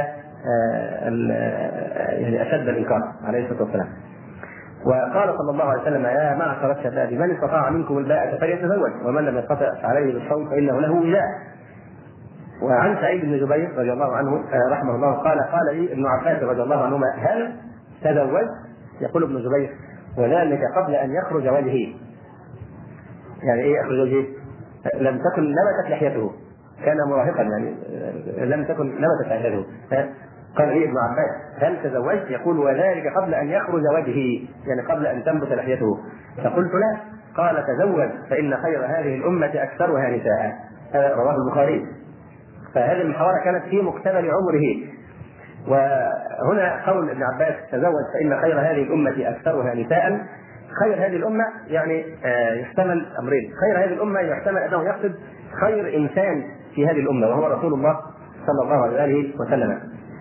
S1: يعني أشد الإنكار عليه الصلاة والسلام. وقال صلى الله عليه وسلم يا معشر الشباب من استطاع منكم الباءة فليتزوج ومن لم يستطع فعليه بالصوم فإنه له ولاء. وعن سعيد بن جبير رضي الله عنه رحمه الله قال قال لي ابن عباس رضي الله عنهما هل تزوج؟ يقول ابن جبير وذلك قبل ان يخرج وجهي. يعني ايه يخرج وجهي؟ لم تكن نبتت لحيته، كان مراهقا يعني لم تكن نبتت لحيته. قال لي ابن عباس هل تزوجت؟ يقول وذلك قبل ان يخرج وجهي، يعني قبل ان تنبت لحيته. فقلت لا. قال تزوج فان خير هذه الامه اكثرها نساء. هذا رواه البخاري. فهذه المحاورة كانت في مقتبل عمره. وهنا قول ابن عباس تزوج فإن خير هذه الأمة أكثرها نساء. خير هذه الأمة يعني يحتمل أمرين. خير هذه الأمة يحتمل أنه يقصد خير إنسان في هذه الأمة وهو رسول الله صلى الله عليه وسلم.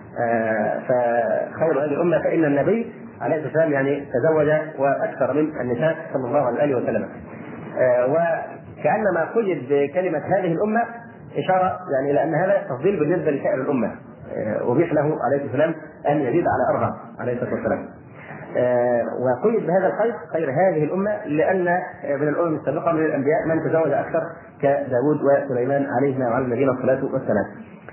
S1: فخير هذه الأمة فإن النبي عليه الصلاة والسلام يعني تزوج وأكثر من النساء صلى الله عليه وسلم. وكأنما قيد بكلمة هذه الأمة إشارة يعني إلى أن هذا تفضيل بالنسبة لسائر الأمة. أبيح له عليه الصلاة والسلام أن يزيد على أربعة عليه الصلاة والسلام. وقيد بهذا الخير خير هذه الأمة لأن من الأمم السابقة من الأنبياء من تزوج أكثر كداود وسليمان عليهما وعلى نبينا الصلاة والسلام.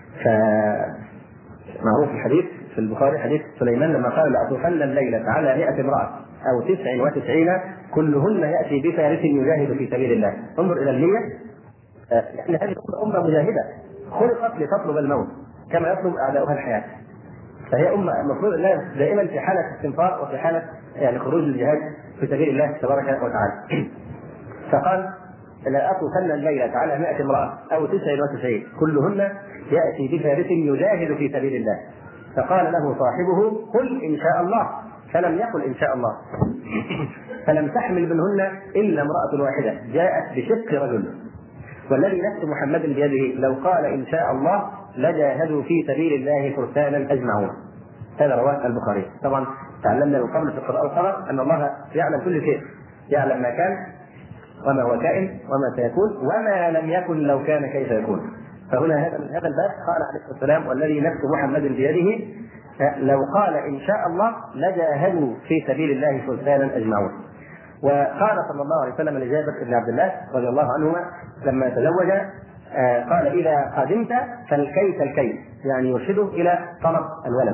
S1: فمعروف الحديث في البخاري حديث سليمان لما قال لأطوفن الليلة على مئة امرأة أو تسع وتسعين كلهن يأتي بفارس يجاهد في سبيل الله. انظر إلى النية، لأن هذه أمة مجاهدة خلقت لتطلب الموت كما يطلب أعداؤها الحياة. فهي أمة المفروض أنها دائما في حالة استنفار وفي حالة يعني خروج الجهاد في سبيل الله تبارك وتعالى. فقال لا أطوفن الليلة على مئة امرأة أو تسع وتسعين كلهن يأتي بفارس يجاهد في سبيل الله. فقال له صاحبه قل إن شاء الله، فلم يقل إن شاء الله. فلم تحمل منهن إلا امرأة واحدة جاءت بشق رجل، والذي نفس محمد بيده لو قال إن شاء الله لجاهدوا في سبيل الله فرسانا أجمعون. هذا رواه البخاري. طبعا تعلمنا من قبل في القراءة والقراءة أن الله يعلم كل شيء، يعلم ما كان وما هو كائن وما سيكون وما لم يكن لو كان كيف يكون. فهنا هذا من هذا الباب قال عليه الصلاة والسلام والذي نفس محمد بيده لو قال إن شاء الله لجاهدوا في سبيل الله فرسانا أجمعون. وقال صلى الله عليه وسلم لجابر بن عبد الله رضي الله عنهما لما تزوج قال إذا قدمت فالكيس الكيس، يعني يرشده إلى طلب الولد.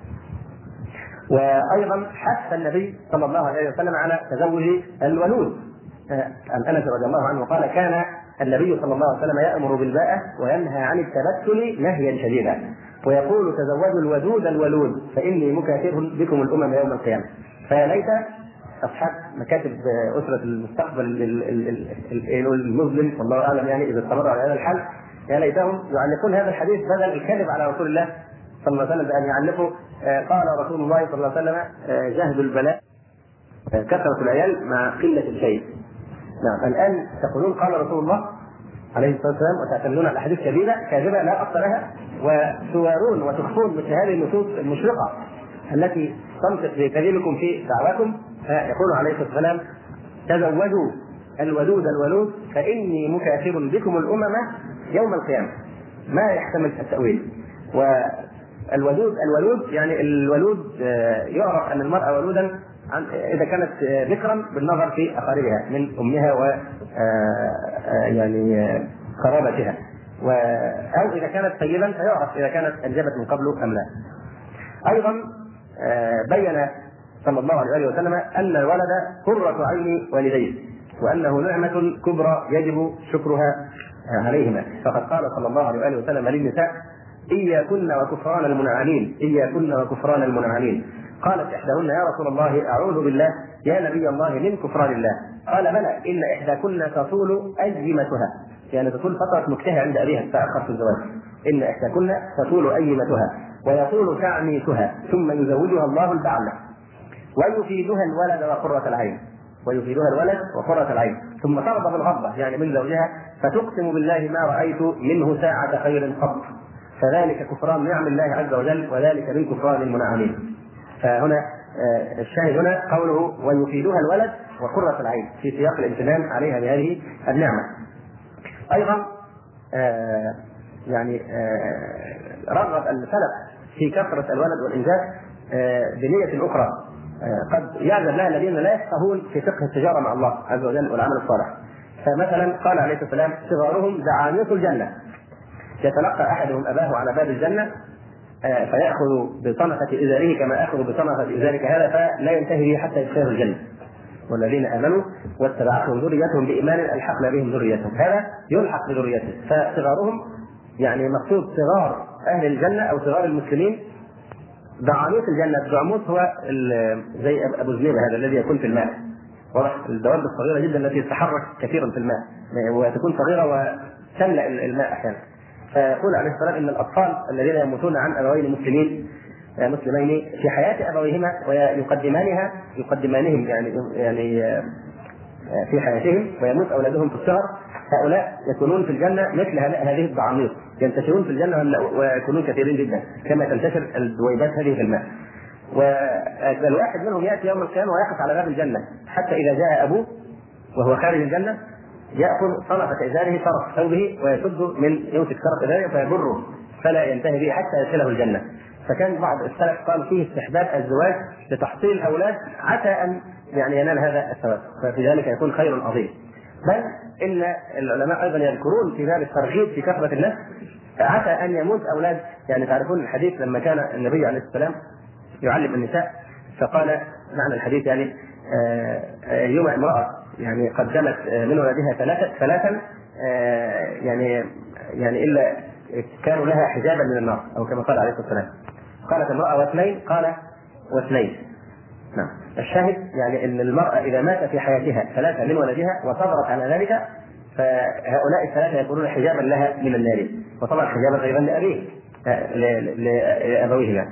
S1: وأيضا حث النبي صلى الله عليه وسلم على تزوج الولود. عن أنس رضي الله عنه قال كان النبي صلى الله عليه وسلم يأمر بالباءة وينهى عن التبتل نهيا شديدا ويقول تزوجوا الودود الولود فإني مكاثر بكم الأمم يوم القيامة. فيا ليت أصحاب مكاتب أسرة المستقبل المسلم والله أعلم يعني إذا استمر على هذا الحال يا ليتهم يعلقون هذا الحديث بدل الكذب على رسول الله صلى الله عليه وسلم بأن يعلقوا قال رسول الله صلى الله عليه وسلم جهد البلاء كثرة العيال مع قلة الشيء. نعم الآن تقولون قال رسول الله عليه الصلاة والسلام وتعتمدون على أحاديث كبيرة كاذبة لا أصل لها وتوارون وتخفون مثل هذه النصوص المشرقة التي تنطق بكلمكم في دعواكم. يقول عليه الصلاة والسلام تزوجوا الودود الولود فإني مكاثر بكم الأمم يوم القيامة. ما يحتمل التأويل. والودود الولود يعني الولود يعرف أن المرأة ولودا إذا كانت ذكرا بالنظر في أقاربها من أمها و يعني قرابتها، أو إذا كانت طيبا فيعرف إذا كانت أنجبت من قبل أم لا. أيضا بين صلى الله عليه وسلم أن الولد قرة عين والديه وأنه نعمة كبرى يجب شكرها عليهما. فقد قال صلى الله عليه وسلم للنساء إياكن وكفران المنعمين إياكن وكفران المنعمين. قالت إحداهن يا رسول الله أعوذ بالله يا نبي الله من كفران الله. قال بلى إن إحداكن تطول أيمتها، يعني تطول فترة مكتها عند أبيها تأخر في الزواج. إن إحداكن تطول أيمتها ويطول تعميتها ثم يزوجها الله البعل ويفيدها الولد وقرة العين ويفيدها الولد وقرة العين ثم ترضى بالغضبة يعني من زوجها فتقسم بالله ما رأيت منه ساعة خير قط فذلك كفران نعم الله عز وجل وذلك من كفران المنعمين. فهنا الشاهد هنا قوله ويفيدها الولد وقرة العين في سياق الامتنان عليها بهذه النعمة. أيضا يعني رغب السلف في كثرة الولد والإنجاب بنية أخرى قد يعذر لها الذين لا يفقهون في فقه التجارة مع الله عز وجل والعمل الصالح. فمثلا قال عليه الصلاة والسلام صغارهم دعاميط الجنة، يتلقى أحدهم أباه على باب الجنة فيأخذ بطنفة إزاره كما أخذ بطنفة إزارك هذا، فلا ينتهي به حتى يدخله الجنة. والذين آمنوا واتبعتهم ذريتهم بإيمان ألحقنا بهم ذريتهم، هذا يلحق بذريته. فصغارهم يعني مقصود صغار أهل الجنة أو صغار المسلمين ضعانيط الجنة. الضعموط هو زي أبو زنيبة هذا الذي يكون في الماء، واضح، الدواب الصغيرة جدا التي تتحرك كثيرا في الماء وتكون صغيرة وتملأ الماء أحيانا. فيقول عليه السلام إن الأطفال الذين يموتون عن أبوين مسلمين مسلمين في حياة أبويهما ويقدمانها يقدمانهم يعني يعني في حياتهم ويموت أولادهم في الصغر، هؤلاء يكونون في الجنة مثل هذه الضعانيط، ينتشرون في الجنة ويكونون كثيرين جدا كما تنتشر الدويبات هذه في الماء. والواحد منهم يأتي يوم القيامة ويقف على باب الجنة حتى إذا جاء أبوه وهو خارج الجنة يأخذ طرفة إزاره طرف ثوبه ويشد من يمسك طرف إزاره فيجره فلا ينتهي به حتى يدخله الجنة. فكان بعض السلف قال فيه استحباب الزواج لتحصيل الأولاد عسى أن يعني ينال هذا الثواب، ففي ذلك يكون خير عظيم. بل إن العلماء أيضا يذكرون في باب الترغيب في كثرة الناس عسى أن يموت أولاد. يعني تعرفون الحديث لما كان النبي عليه السلام يعلم النساء فقال معنى الحديث يعني أيما امرأة يعني قدمت من ولدها ثلاثة ثلاثا يعني يعني إلا كانوا لها حجابا من النار أو كما قال عليه الصلاة والسلام. قالت امرأة واثنين قال واثنين. نعم. الشاهد يعني ان المرأة اذا مات في حياتها ثلاثة من ولدها وصبرت على ذلك فهؤلاء الثلاثة يكونون حجابا لها من النار، وطبعا حجابا ايضا لأبيه لأبويهما.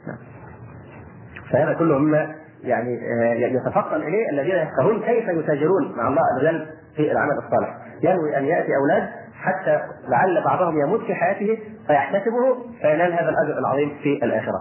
S1: فهذا كله مما يعني يتفطن اليه الذين يفقهون كيف يتاجرون مع الله عز وجل في العمل الصالح. ينوي ان ياتي اولاد حتى لعل بعضهم يموت في حياته فيحتسبه فينال هذا الاجر العظيم في الاخره.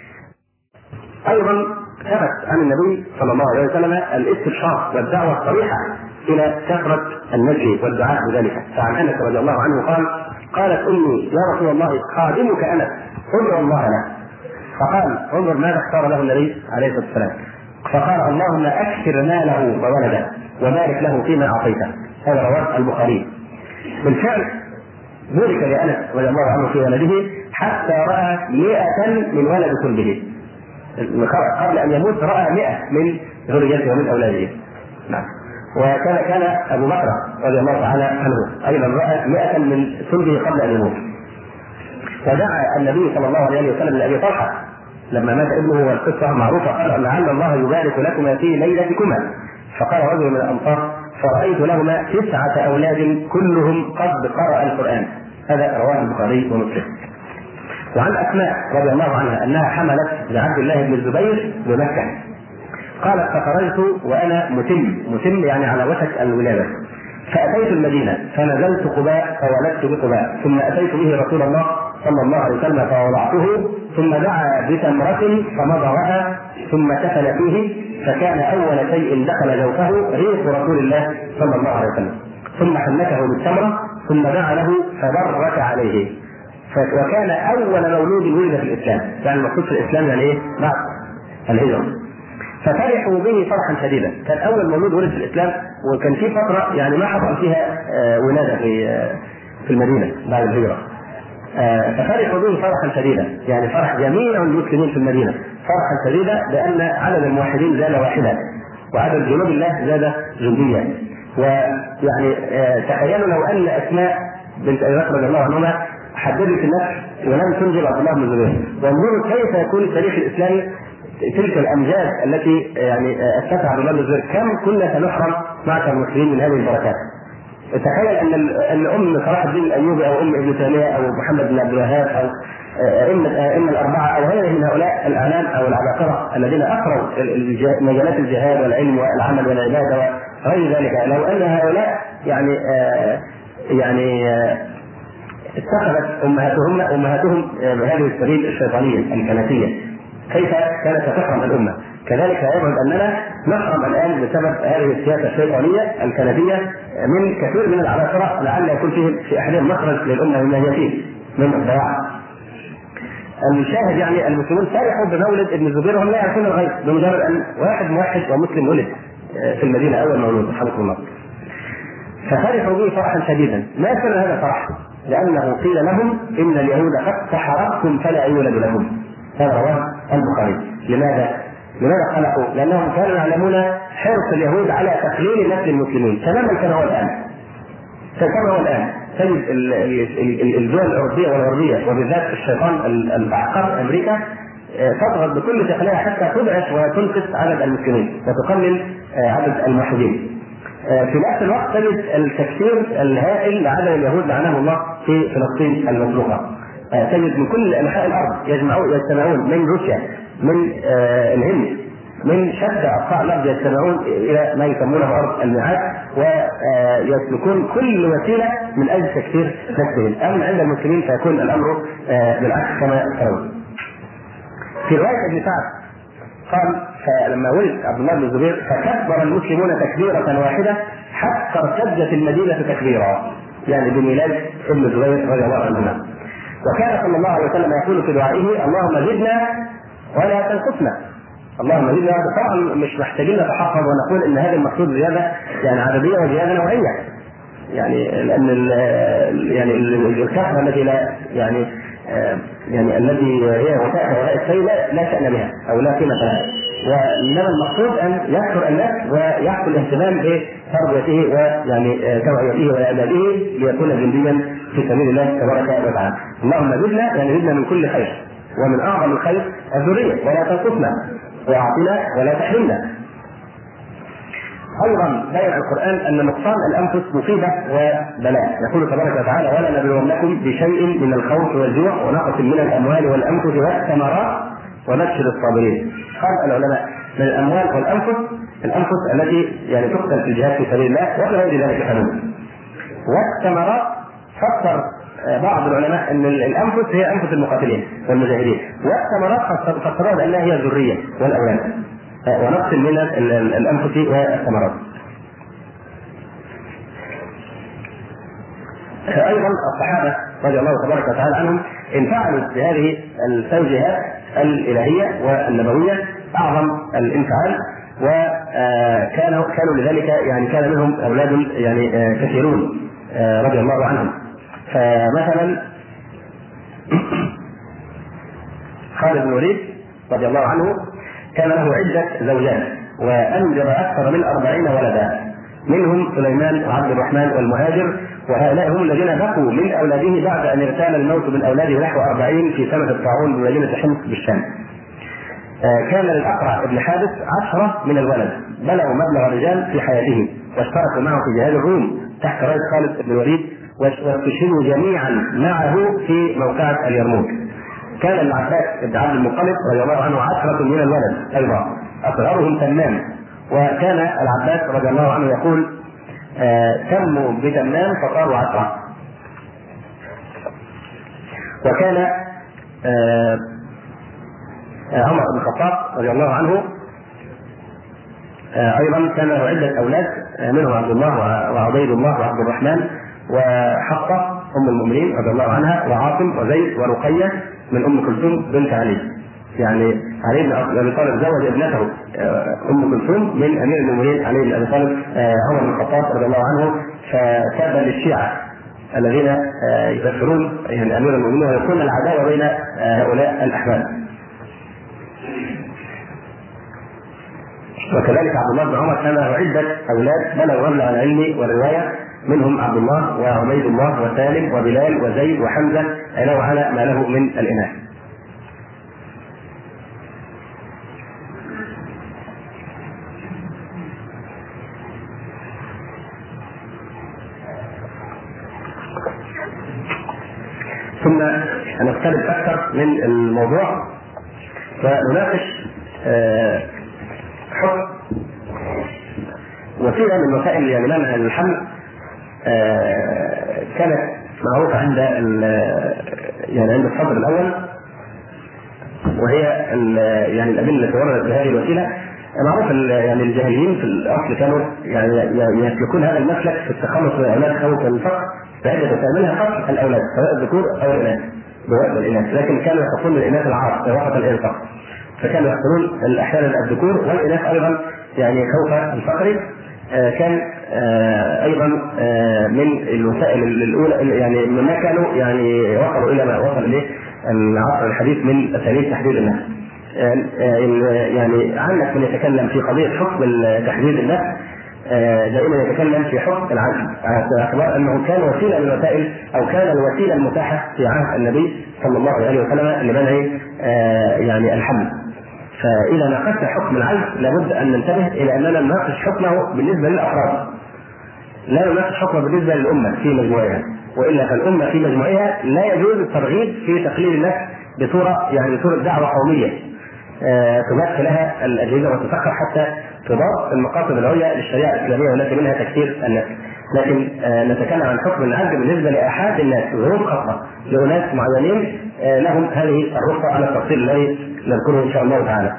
S1: ايضا ثبت عن النبي صلى الله عليه وسلم الاستبشار والدعوه الصريحه الى كثره النجم والدعاء بذلك. فعن انس رضي الله عنه قال: قالت امي يا رسول الله خادمك انس ادعو الله له. فقال: انظر ماذا اختار له النبي عليه الصلاه والسلام، فقال: اللهم اكثر ماله وولده وبارك له فيما اعطيته. هذا رواه البخاري. بالفعل بورك لانس رضي الله عنه في ولده حتى راى مئة من ولد كله. قبل ان يموت راى مئة من ذريته ومن اولاده. نعم. وكان كان ابو بكر رضي الله تعالى عنه ايضا راى مئة من صلبه قبل ان يموت. فدعا النبي صلى الله عليه وسلم لابي طلحه لما مات ابنه والقصه معروفه قال: لعل الله يبارك لكما في ليلتكما. فقال رجل من الانصار: فرأيت لهما تسعة أولاد كلهم قد قرأ القرآن. هذا رواه البخاري ومسلم. وعن أسماء رضي الله عنها أنها حملت لعبد الله بن الزبير بمكة. قالت: فخرجت وأنا متم متم يعني على وشك الولادة، فأتيت المدينة فنزلت قباء فولدت بقباء، ثم أتيت به رسول الله صلى الله عليه وسلم فوضعته، ثم دعا بتمرة فمضغها ثم كفل فيه، فكان أول شيء دخل جوفه ريح رسول الله صلى الله عليه وسلم، ثم حنكه بالتمرة ثم دعا له فبرك عليه. وكان أول مولود ولد في الإسلام، يعني المقصود في الإسلام يعني إيه؟ بعد الهجرة. ففرحوا به فرحا شديدا. كان أول مولود ولد في الإسلام، وكان في فترة يعني ما حصل فيها ولادة في في المدينة بعد الهجرة. ففرحوا به فرحا شديدا، يعني فرح جميع المسلمين في المدينة فرحا شديدا، لأن عدد الموحدين زاد واحدا وعدد جنود الله زاد جنديا. ويعني تخيلوا لو أن أسماء بنت أبي بكر رضي الله عنهما حددت النفس ولم تنجب عبد الله بن الزبير. وانظروا كيف يكون التاريخ الإسلامي تلك الأمجاد التي يعني أسسها عبد الله بن الزبير، كم كنا سنحرم معشر المسلمين من هذه البركات. تخيل ان ان ام صلاح الدين الايوبي او ام ابن تيميه او محمد بن عبد الوهاب او ائمه ائمه الاربعه او غيرهم من هؤلاء الاعلام او العباقره الذين اثروا مجالات الجهاد والعلم والعمل والعباده وغير ذلك، لو ان هؤلاء يعني آه يعني آه اتخذت امهاتهم امهاتهم بهذه السبيل الشيطانيه الكنسيه، كيف كانت ستحرم الامه؟ كذلك يجب اننا نحرم الان بسبب هذه السياسه الشيطانيه الكنسيه من كثير من العباقره، لعل يكون فيهم في احدهم مخرج للامه مما هي فيه من الضياع. المشاهد يعني المسلمون فرحوا بمولد ابن الزبير وهم لا يعرفون الغيب، بمجرد ان واحد موحد ومسلم ولد في المدينه اول مولود رحمه الله. ففرحوا به فرحا شديدا. ما سر هذا الفرح؟ لأنه قيل لهم إن اليهود قد سحرتكم فلا يولد لكم. هذا رواه البخاري. لماذا؟ لماذا خلقوا؟ لأنهم كانوا يعلمون حرص اليهود على تقليل نسل المسلمين تماما كما هو الآن. كما هو الآن تجد الدول الأوروبية والغربية وبالذات الشيطان الأعقر أمريكا تضغط بكل شكلها حتى تضعف وتنقص عدد المسلمين وتقلل عدد الموحدين. في نفس الوقت تجد التكثير الهائل لعدد اليهود لعنهم الله في فلسطين المسلوقة. تجد من كل انحاء الارض يجمعون يجتمعون من روسيا، من الهند، من شتى اقطاع الارض يجتمعون الى ما يسمونه ارض الميعاد ويسلكون كل وسيله من اجل تكثير نسلهم. اما عند المسلمين فيكون الامر بالعكس كما ترون. في روايه ابن سعد قال فلما ولد عبد الله بن الزبير فكبر المسلمون تكبيره واحده حتى ارتجت المدينه تكبيرا، يعني بميلاد ابن الزبير رضي الله عنهما. وكان صلى الله عليه وسلم يقول في دعائه اللهم زدنا ولا تنقصنا. اللهم زدنا، طبعا مش محتاجين نتحفظ ونقول ان هذا المقصود زياده يعني عدديه وزياده نوعيه، يعني لان يعني الكثره التي لا يعني يعني الذي هي وسائل وراء الشيء لا لا شأن بها او لا قيمه لها، وانما المقصود ان يكثر الناس ويحصل الاهتمام بتربيته ويعني توعيته واعداده ليكون جنديا في سبيل الله تبارك وتعالى. اللهم زدنا يعني زدنا من كل خير، ومن اعظم الخير الذريه ولا تنقصنا، واعطنا ولا تحرمنا. ايضا بين القران ان نقصان الانفس مصيبه وبلاء. يقول تبارك وتعالى ولا نبلونكم بشيء من الخوف والجوع ونقص من الاموال والانفس والثمرات وبشر الصابرين. قال العلماء من الاموال والانفس الانفس التي يعني تقتل في الجهاد في سبيل الله وغير ذلك حلول. والثمرات فسر بعض العلماء ان الانفس هي انفس المقاتلين والمجاهدين، والثمرات فسروها بانها هي الذريه والاولاد ونقص من الانفس والثمرات. ايضا الصحابه رضي الله تبارك وتعالى عنهم انفعلوا بهذه التوجيهات الالهيه والنبويه اعظم الانفعال، وكانوا كانوا لذلك يعني كان منهم اولاد يعني كثيرون رضي الله عنهم. فمثلا خالد بن الوليد رضي الله عنه كان له عدة زوجات وأنجب أكثر من أربعين ولدا، منهم سليمان وعبد الرحمن والمهاجر، وهؤلاء هم الذين بقوا من أولاده بعد أن اغتال الموت من أولاده نحو أربعين في سنة الطاعون بمدينة حمص بالشام. كان للأقرع ابن حابس عشرة من الولد بلغوا مبلغ الرجال في حياته واشتركوا معه في جهاد الروم تحت راية خالد بن الوليد واستشهدوا جميعا معه في موقعة اليرموك. كان العباس بن عبد المطلب رضي الله عنه عشرة من الولد ايضا اصغرهم تمام، وكان العباس رضي الله عنه يقول آه تموا بتمام فصاروا عشرة. وكان آه آه عمر بن الخطاب رضي الله عنه آه ايضا كان له عدة اولاد آه منهم عبد الله وعبيد الله وعبد الرحمن وحفصة ام المؤمنين رضي الله عنها وعاصم وزيد ورقية من ام كلثوم بنت علي. يعني علي بن ابي طالب زوج ابنته ام كلثوم من امير المؤمنين علي بن ابي طالب عمر بن الخطاب رضي الله عنه، فتابا للشيعة الذين يكفرون يعني امير المؤمنين ويكون العداوه بين هؤلاء الاحباب. وكذلك عبد الله بن عمر كان له عده اولاد بلغوا مبلغ العلم والروايه، منهم عبد الله وعبيد الله وسالم وبلال وزيد وحمزه علاوه على ما له من الاناث. ثم نقترب اكثر من الموضوع ونناقش حكم وسيله من وسائل يعني منع الحمل كانت معروفه عند يعني عند الصدر الاول، وهي يعني الادله التي وردت بهذه الوسيله معروف. يعني الجاهليين في الاصل كانوا يعني يسلكون هذا المسلك في التخلص من الاولاد خوفا من الفقر بعدة تعملها قتل الاولاد سواء الذكور او الاناث بوقت الاناث، لكن كانوا يقتلون الاناث العار وقت الانفاق، فكانوا يقتلون احيانا الذكور والاناث ايضا يعني خوف الفقر. كان ايضا من الوسائل الاولى، يعني مما كانوا يعني وصلوا الى ما وصل اليه العصر الحديث من اساليب تحديد النفس. يعني عندك من يتكلم في قضيه حكم تحديد النفس دائما يتكلم في حكم العزل، على اعتبار انه كان وسيله من الوسائل او كان الوسيله المتاحه في عهد النبي صلى الله عليه وسلم لمنع يعني الحمل. فاذا ناقشنا حكم العزل لابد ان ننتبه الى اننا نناقش حكمه بالنسبه للافراد، لا نناقش حكمه بالنسبه للامه في مجموعها، والا فالامه في مجموعها لا يجوز الترغيب في تقليل النفس بصوره يعني بصوره دعوه قوميه تمثل لها الاجهزه وتسخر حتى تضاد المقاصد العليا للشريعه الاسلاميه والتي منها تكثير النفس. لكن نتكلم عن حكم العزل بالنسبه لاحاد الناس، ظروف خاصه لاناس معينين لهم هذه الرخصه على التفصيل الذي نذكره ان شاء الله تعالى.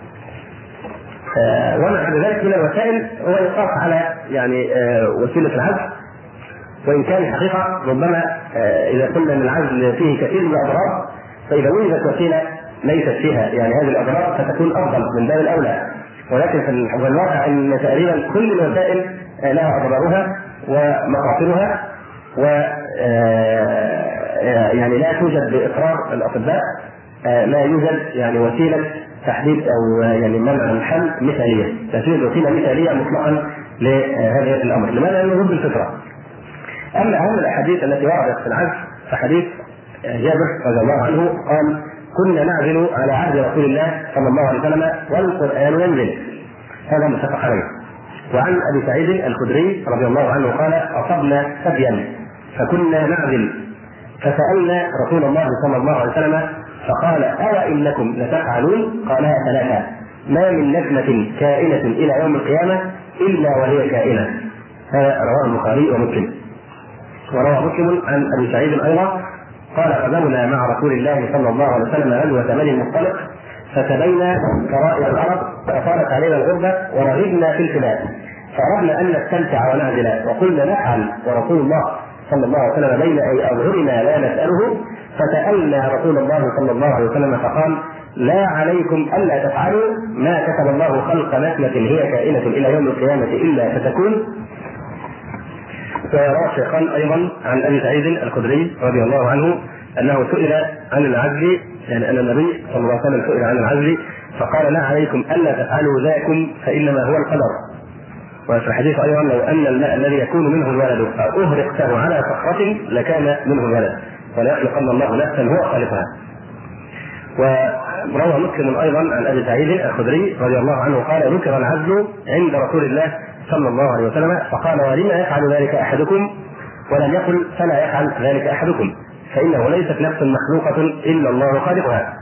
S1: ومع ذلك من الوسائل هو يقاس على يعني وسيله العزل، وان كان الحقيقه ربما اذا قلنا ان العزل فيه كثير من الاضرار، فاذا وجدت وسيله ليست فيها يعني هذه الاضرار فتكون افضل من باب الاولى. ولكن في الواقع ان تقريبا كل الوسائل لها اضرارها ومخاطرها، و يعني لا توجد باقرار الاطباء لا يوجد يعني وسيله تحديد او يعني منع الحمل مثاليه، لا توجد وسيله مثاليه مطلقا لهذا الامر. لماذا؟ لانه ضد الفطره. اما اهم الاحاديث التي وردت في العزل فحديث جابر رضي الله عنه قال: كنا نعزل على عهد رسول الله صلى الله عليه وسلم والقرآن ينزل. هذا متفق عليه. وعن ابي سعيد الخدري رضي الله عنه قال: اصبنا سبيا فكنا نعزل فسالنا رسول الله صلى الله عليه وسلم فقال: أو إنكم لتفعلون؟ قالها ثلاثة: ما من نجمة كائنة إلى يوم القيامة إلا وهي كائنة. هذا رواه البخاري ومسلم. وروى مسلم عن ابي سعيد ايضا قال: غزونا مع رسول الله صلى الله عليه وسلم غزوة بني المصطلق فسبينا كرائر العرب فصارت علينا الغربة ورغبنا في الفلاد فأردنا أن نستمتع ونعزل وقلنا نفعل ورسول الله صلى الله عليه وسلم بين أي أظهرنا لا نسأله، فسألنا رسول الله صلى الله عليه وسلم فقال: لا عليكم ألا تفعلوا ما كتب الله خلق نسمة هي كائنة إلى يوم القيامة إلا ستكون. وروى الشيخان أيضا عن أبي سعيد الخدري رضي الله عنه أنه سئل عن العزل، يعني أن النبي صلى الله عليه وسلم سئل عن العزل فقال: لا عليكم ألا تفعلوا ذاكم فإنما هو القدر. وفي الحديث أيضا: لو أن الماء الذي يكون منه الولد أهرقته على صخرة لكان منه الولد ولا يخلقن الله نفسا هو خالقها. وروى مسلم أيضا عن أبي سعيد الخدري رضي الله عنه قال: ذكر العزل عند رسول الله صلى الله عليه وسلم فقال: ولما يفعل ذلك أحدكم؟ ولم يقل: فلا يفعل ذلك أحدكم، فإنه ليست نفس مخلوقة إلا الله خالقها.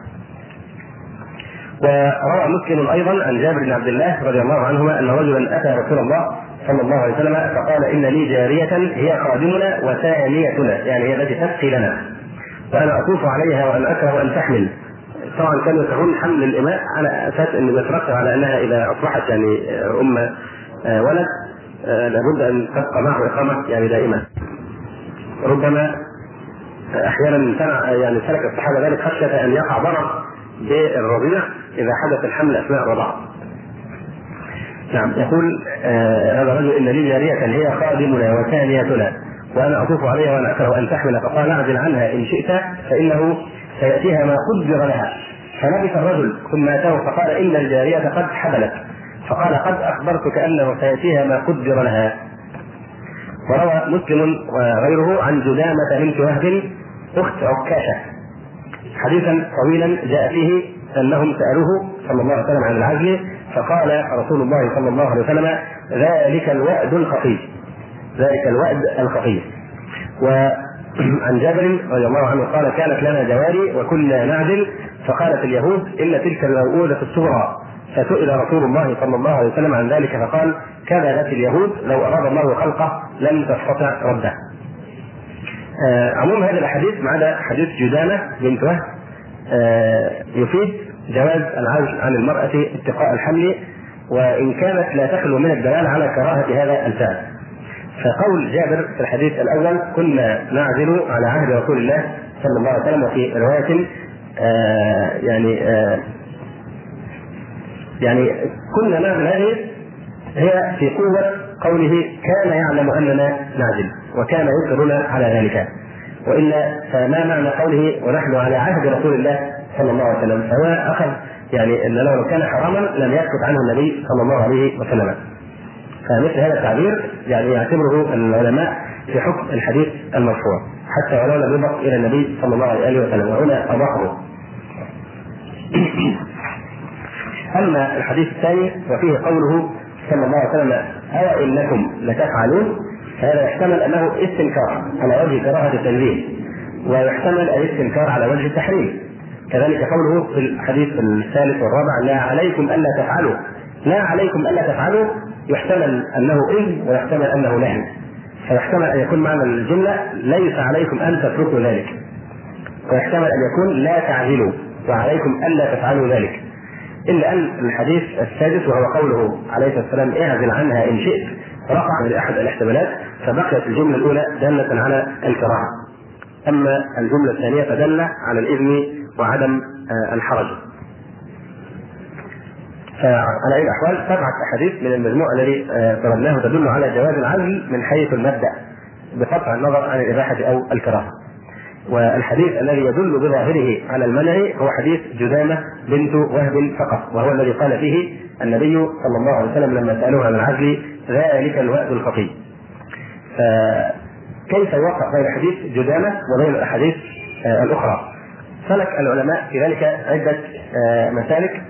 S1: وروى مسلم أيضا عن جابر بن عبد الله رضي الله عنهما أن رجلا أتى رسول الله صلى الله عليه وسلم فقال: إن لي جارية هي خادمنا وثانيتنا، يعني هي التي تسقي لنا، وأنا أطوف عليها وأنا أكره أن تحمل. طبعا كانوا يكرهون حمل الإماء على أساس أن يترتب على أنها إذا أصبحت يعني أم ولد لابد أن تبقى معه إقامة يعني دائمة. ربما أحيانا امتنع يعني سلك الصحابة ذلك خشية أن يقع ضرر بالرضيع إذا حدث الحمل أثناء الرضاعة. نعم. يقول آه هذا الرجل: إن لي جارية هي خادمنا وثانيتنا وأنا أطوف عليها وأنا أكره أن تحمل، فقال: أعزل عنها إن شئت فإنه سيأتيها ما قدر لها. فلبث الرجل ثم أتاه فقال: إن الجارية قد حبلت، فقال: قد أخبرتك أنه سيأتيها ما قدر لها. وروى مسلم وغيره عن جدامة بنت وهب أخت عكاشة حديثا طويلا جاء فيه أنهم سألوه صلى الله عليه وسلم عن العزل فقال رسول الله صلى الله عليه وسلم: ذلك الوأد الخفي، ذلك الوأد الخفي. وعن جابر رضي الله عنه قال: كانت لنا جواري وكنا نعزل فقالت اليهود: إن تلك الموؤودة الصغرى، فسئل رسول الله صلى الله عليه وسلم عن ذلك فقال: كذبت اليهود، لو أراد الله خلقه لم تستطع رده. آه عموم هذا الحديث ما عدا حديث جدامة بنت وهب آه يفيد جواز العزل عن المرأة اتقاء الحمل، وإن كانت لا تخلو من الدلالة على كراهة هذا الفعل. فقول جابر في الحديث الأول: كنا نعزل على عهد رسول الله صلى الله عليه وسلم، وفي رواية آه يعني آه يعني كنا نعمل هذه هي في قوة قوله كان يعلم أننا نعجل وكان يصرنا على ذلك، وإلا فما معنى قوله ونحن على عهد رسول الله صلى الله عليه وسلم؟ فهو أخذ يعني أن لو كان حراما لم يسكت عنه النبي صلى الله عليه وسلم. فمثل هذا التعبير يعني يعتبره العلماء في حكم الحديث المرفوع حتى ولو لم يضف إلى النبي صلى الله عليه وسلم، وهنا أضافه. أما الحديث الثاني وفيه قوله صلى الله عليه وسلم أو إنكم لتفعلون، فهذا يحتمل أنه استنكار على وجه كراهة التنزيه، ويحتمل الاستنكار على وجه التحريم. كذلك قوله في الحديث الثالث والرابع لا عليكم ألا تفعلوا، لا عليكم ألا تفعلوا يحتمل أنه إذن ويحتمل أنه نهي، فيحتمل أن يكون معنى الجملة ليس عليكم أن تتركوا ذلك، ويحتمل أن يكون لا تعجلوا وعليكم ألا تفعلوا ذلك. إلا أن الحديث السادس وهو قوله عليه الصلاة والسلام اعزل عنها إن شئت رفع لأحد الاحتمالات، فبقيت الجملة الأولى دالة على الكراهة، أما الجملة الثانية فدل على الإذن وعدم الحرج. فعلى أي الأحوال سبعة أحاديث من المجموع الذي ضربناه تدل على جواز العزل من حيث المبدأ بقطع النظر عن الإباحة أو الكراهة. والحديث الذي يدل بظاهره على المنع هو حديث جذامة بنت وهب فقط، وهو الذي قال فيه النبي صلى الله عليه وسلم لما سألوه عن العزل ذلك الوأد الخفي. فكيف يوقع بين حديث جذامة وبين الأحاديث الأخرى؟ سلك العلماء في ذلك عدة مسالك،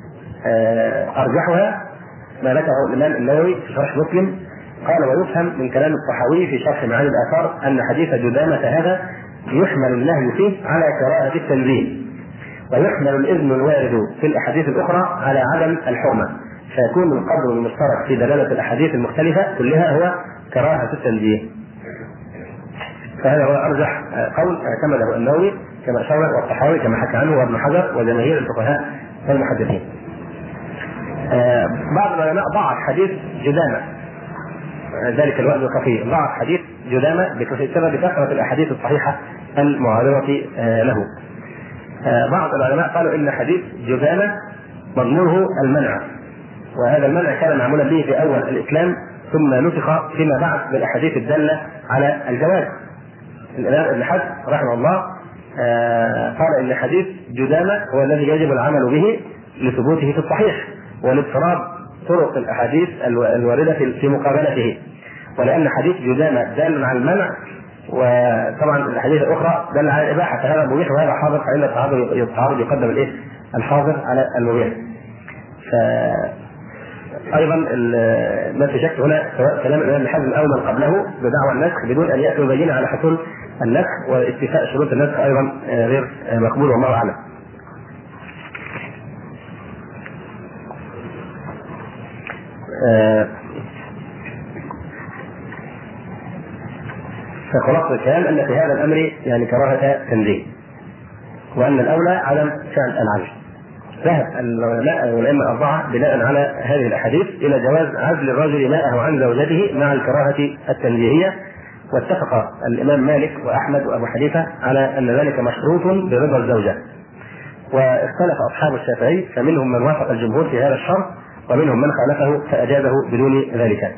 S1: أرجحها ما ذكره الإمام النووي في شرح مسلم، قال ويفهم من كلام الطحاوي في شرح معاني الآثار أن حديث جذامة هذا يحمل النهي فيه على كراهة التنزيه، ويحمل الإذن الوارد في الأحاديث الأخرى على عدم الحرمة، فيكون القدر المشترك في دلالة الأحاديث المختلفة كلها هو كراهة التنزيه. فهذا هو أرجح قول اعتمده النووي كما أشار والطحاوي كما حكى عنه وابن حجر وجماهير الفقهاء والمحدثين. بعض العلماء ضعف حديث جذامة ذلك الوأد الخفي، ضعف حديث جذامة بسبب كثرة الأحاديث الصحيحة المعارضة له. بعض العلماء قالوا إن حديث جذامة مضمونه المنع، وهذا المنع كان معمولا به في أول الإسلام ثم نسخ فيما بعد بالأحاديث الدالة على الجواز. الإمام ابن حزم رحمه الله قال إن حديث جذامة هو الذي يجب العمل به لثبوته في الصحيح ولاضطراب طرق الأحاديث الواردة في مقابلته، ولأن حديث جذامة دال على المنع وطبعا الأحاديث الأخرى دل على الإباحة، فهذا مبيح وهذا حاظر، فإن التعارض يقدم الإيه؟ الحاظر على المبيح. أيضا ما في شك هنا سواء كلام الإمام ابن حزم أو من قبله بدعوى النسخ بدون أن يأتوا بينة على حصول النسخ، واستيفاء شروط النسخ أيضا غير مقبول والله أعلم. فخلاصة الكلام أن في هذا الأمر يعني كراهة تنزيه، وأن الأولى عدم فعل العزل. ذهب العلماء والأئمة الأربعة بناء على هذه الأحاديث إلى جواز عزل الرجل ماءه عن زوجته مع الكراهة التنزيهية، واتفق الإمام مالك وأحمد وأبو حنيفة على أن ذلك مشروط برضا الزوجة، واختلف أصحاب الشافعي فمنهم من وافق الجمهور في هذا الشرط ومنهم من خالفه فأجازه بدون ذلك.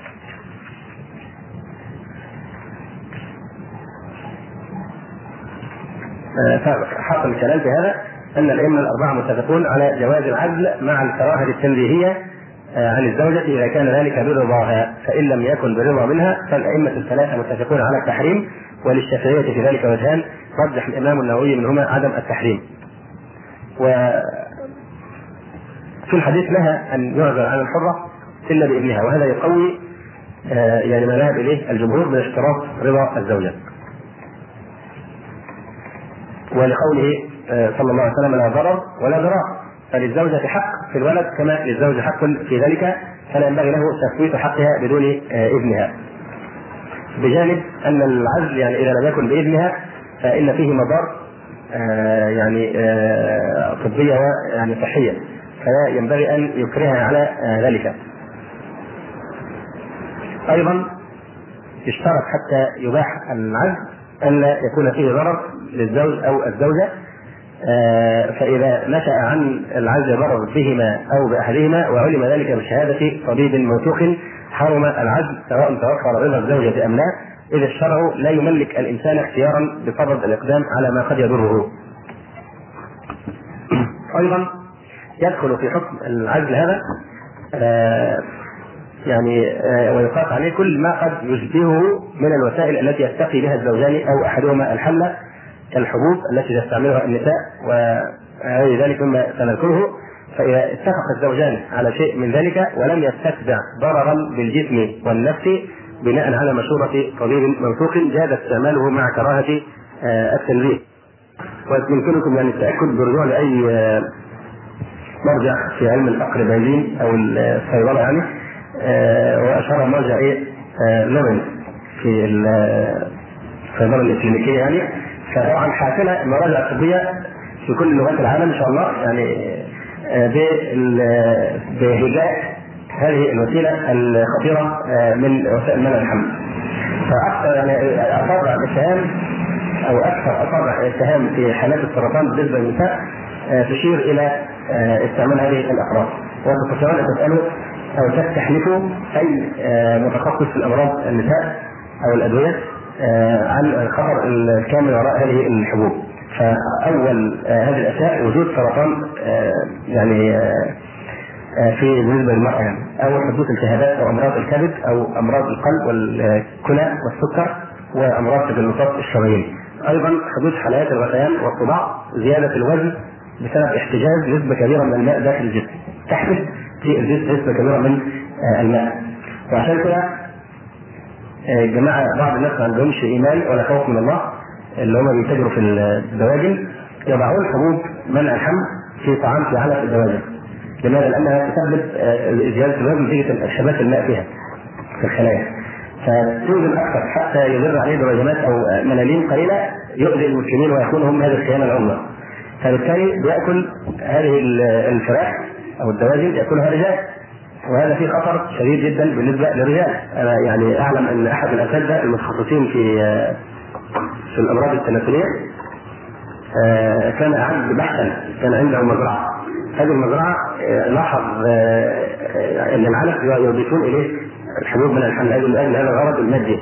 S1: فحصل الكلام في هذا أن الأئمة الأربعة متفقون على جواز العزل مع الكراهة التنزيهية عن الزوجة إذا كان ذلك برضاها، فإن لم يكن برضا منها فالأئمة الثلاثة متفقون على التحريم، وللشافعية في ذلك وجهان رجح الإمام النووي منهما عدم التحريم. وفي الحديث لها أن يعزل عن الحرة إلا بإذنها، وهذا يقوي يعني ما ذهب إليه الجمهور من اشتراط رضا الزوجة، ولقوله صلى الله عليه وسلم لا ضرر ولا ضرار، فللزوجة حق في الولد كما للزوج حق في ذلك، فلا ينبغي له تفويت حقها بدون إذنها. بجانب أن العزل يعني إذا لم يكن بإذنها فإن فيه مضار يعني طبية ويعني صحية، فلا ينبغي أن يكرهها على ذلك. أيضا يشترط حتى يباح العزل أن لا يكون فيه ضرر للزوج أو الزوجة، فإذا نشأ عن العزل ضرر بهما أو بأحدهما وعلم ذلك بشهادة طبيب موثوق حرم العزل سواء توفر رضا الزوجة أم لا، إذا الشرع لا يملك الإنسان اختيارا بصدد الإقدام على ما قد يضره. أيضا يدخل في حكم العزل هذا آه يعني آه ويقاس عليه كل ما قد يشبهه من الوسائل التي يستقي بها الزوجان أو أحدهما الحمل، كالحبوب التي تستعملها النساء وغير ذلك مما سنذكره. فإذا اتفق الزوجان على شيء من ذلك ولم يستتبع ضررا بالجسم والنفس بناء على مشورة طبيب موثوق جاز استعماله مع كراهة آه التنزيه. ويمكنكم يعني التأكد بالرجوع لأي آه مرجع في علم الفقر البيولوجي أو الصيدلة يعني آه وأشار مرجع إيه آه لوين في الصيدلة الإكلينيكية يعني. فطبعا حاصلة المراجع الطبية في كل لغات العالم إن شاء الله يعني آه بهجاء هذه الوسيلة الخطيرة آه من وسائل منع الحمل. فأكثر يعني أصابع الاتهام أو أكثر أصابع الاتهام في حالات السرطان بالنسبة للنساء آه تشير إلى آه استعمال هذه الأقراص. وتستطيعون أن تسألوا أو تستحلفوا أي آه متخصص في الأمراض النساء أو الأدوية آه عن الخطر الكامل وراء هذه الحبوب. فأول آه هذه الأشياء وجود سرطان آه يعني آه في بالنسبة للمرأة يعني، أو حدوث التهابات أو أمراض الكبد أو أمراض القلب والكلى والسكر وأمراض تجلطات الشرايين. أيضا حدوث حالات الغثيان والصداع، زيادة الوزن بسبب احتجاز نسبة كبيرة من الماء داخل الجسم، تحدث في الجسم نسبة كبيرة من الماء. وعشان كده جماعة بعض الناس ما عندهمش إيمان ولا خوف من الله اللي هم بيتاجروا في الدواجن يضعون حبوب منع الحمل في طعام في علف الدواجن. لماذا؟ لأنها تسبب زيادة الوزن نتيجة انحباس الماء فيها في الخلايا، فتوزن أكثر حتى يضر عليه دواجنات أو ملاليم قليلة يؤذي المسلمين ويكون هم هذه الخيانة العظمى. فبالتالي بيأكل هذه الفراخ أو الدواجن يأكلها رجال، وهذا فيه خطر شديد جدا بالنسبة للرجال. أنا يعني أعلم أن أحد الأساتذة المتخصصين في في الأمراض التناسلية كان أعد بحثا، كان عنده مزرعة. هذه المزرعة لاحظ أن العلف يضيفون إليه الحبوب من الحمل من أجل هذا الغرض المادي،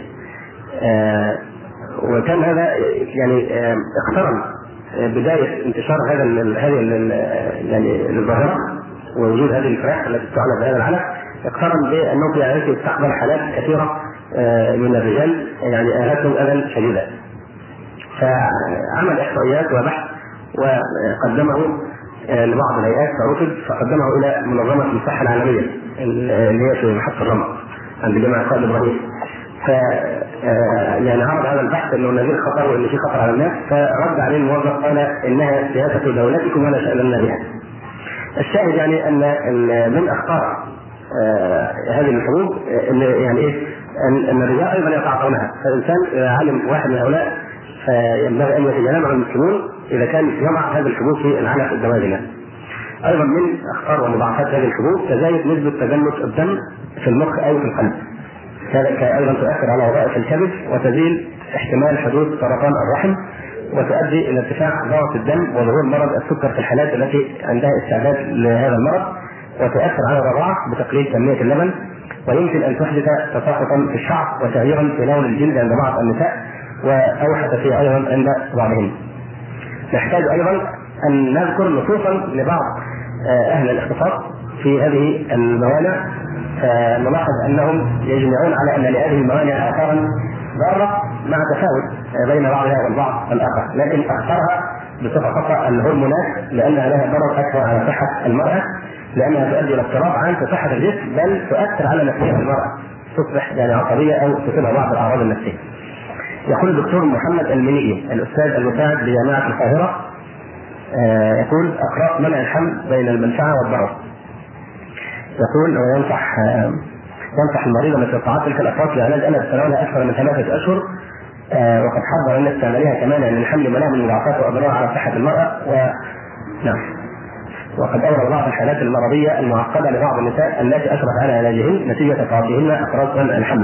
S1: وكان هذا يعني اقترن بداية انتشار هذا هذه يعني الظاهرة ووجود هذه الفراخ التي تعلب بهذا العلف، اقترن بأنه في عائلته يستقبل حالات كثيرة من الرجال يعني آهاتهم أذى شديدا. فعمل إحصائيات وبحث وقدمه لبعض الهيئات فرفض، فقدمه إلى منظمة الصحة العالمية اللي هي في محطة الرمل عند جامعة قائد إبراهيم. ف يعني عرض هذا البحث انه نزيل خطر وان في خطر على الناس، فرد عليه الموظف قال انها سياسة دولتكم ولا شأن لنا بها. الشاهد يعني ان من اخطار هذه الحبوب ان يعني ايه ان الرجال ايضا يتعاطونها. فالانسان علم واحد من هؤلاء فينبغي ان يتجنبه المسلمون اذا كان يضع هذه الحبوب في العلف الدواجنة. ايضا من اخطار ومضاعفات هذه الحبوب تزايد نسبة تجلط الدم في المخ او في القلب، ذلك ايضا تؤثر على وظائف الكبد وتزيل احتمال حدوث سرطان الرحم، وتؤدي الى ارتفاع ضغط الدم وظهور مرض السكر في الحالات التي عندها استعداد لهذا المرض، وتؤثر على الرضاعة بتقليل كمية اللبن، ويمكن ان تحدث تساقطا في الشعر وتغييرا في لون الجلد عند بعض النساء واوحش فيه ايضا عند بعضهم. نحتاج ايضا ان نذكر نصوصا لبعض اهل الاختصاص في هذه الموانع، فنلاحظ انهم يجمعون على ان لهذه الموانع اثارا ضاره مع تفاوت بين بعضها والبعض الاخر، لكن اخطرها بصفه خاصه الهرمونات لانها لها ضرر اكثر على صحه المراه، لانها تؤدي الى اضطراب عام في صحه الجسم، بل تؤثر على نفسيه المراه، تصبح يعني عصبيه او تصيبها بعض الاعراض النفسيه. يقول الدكتور محمد المنيئي الاستاذ المساعد بجامعه القاهره يقول اقراص منع الحمل بين المنفعه والضرر. يقول وينصح ينصح المريض من استطاعت تلك الاقراص لعلاج الم تناولها اكثر من ثلاثه اشهر، وقد حذر ان استعمالها كمان ان الحمل مناع من مضاعفات واضرار على صحه المراه. و نعم وقد اورد بعض الحالات المرضيه المعقده لبعض النساء التي اشرف على علاجهن نتيجه تعاطيهن اقراص منع الحمل.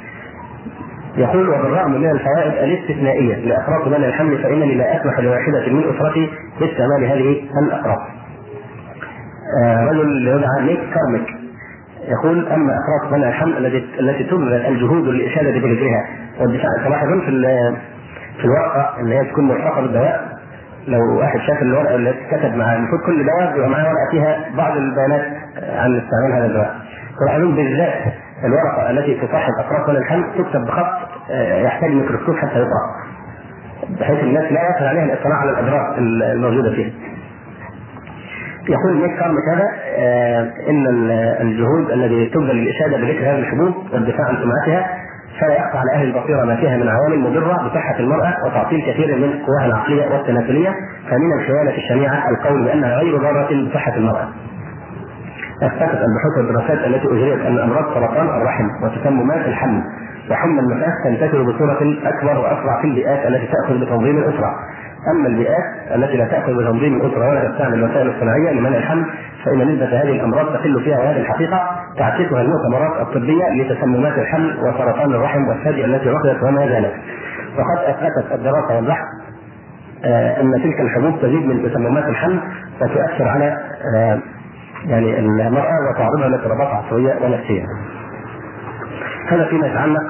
S1: يقول وبالرغم من الفوائد الاستثنائيه لاقراص منع الحمل فانني لا اسمح لواحده من اسرتي باستعمال هذه الاقراص. آه رجل يدعى نيك كارميك يقول اما اخراج منع الحمل التي التي تبذل الجهود للاشاده بذكرها والدفاع. تلاحظون في في الورقه اللي هي تكون مرفقه بالدواء، لو واحد شاف الورقه اللي كتب مع المفروض كل دواء بيبقى معاه ورقه فيها بعض البيانات عن استعمال هذا الدواء. تلاحظون بالذات الورقه التي تصاحب اطراف منع الحمل تكتب بخط يحتاج ميكروسكوب حتى يقرا، بحيث الناس لا يسهل عليها الاطلاع على الاضرار الموجوده فيها. يقول نيك كارم كذا آه ان الجهود التي تبذل للاشاده بذكر هذه الحبوب والدفاع عن سمعتها فلا يخفى على اهل البصيره ما فيها من عوامل مضره بصحه المراه وتعطيل كثير من قواها العقليه والتناسليه، فمن الخيانه الشنيعه القول بانها غير ضاره بصحه المراه. اثبتت البحوث والدراسات التي اجريت ان امراض سرطان الرحم وتسممات الحمل وحمى النفاس تنتشر بصوره اكبر واسرع في البيئات التي تاخذ بتنظيم الاسره. اما البيئات التي لا تاخذ بتنظيم الاسره ولا تستعمل الوسائل الصناعيه لمنع الحمل فان نسبه هذه الامراض تقل فيها، وهذه الحقيقه تعكسها المؤتمرات الطبيه لتسممات الحمل وسرطان الرحم والثدي التي عقدت وما زالت. وقد اثبتت الدراسه والبحث آه ان تلك الحبوب تزيد من تسممات الحمل وتؤثر على آه يعني المراه وتعرضها لاضطرابات عصبيه ونفسيه. هذا فيما يتعلق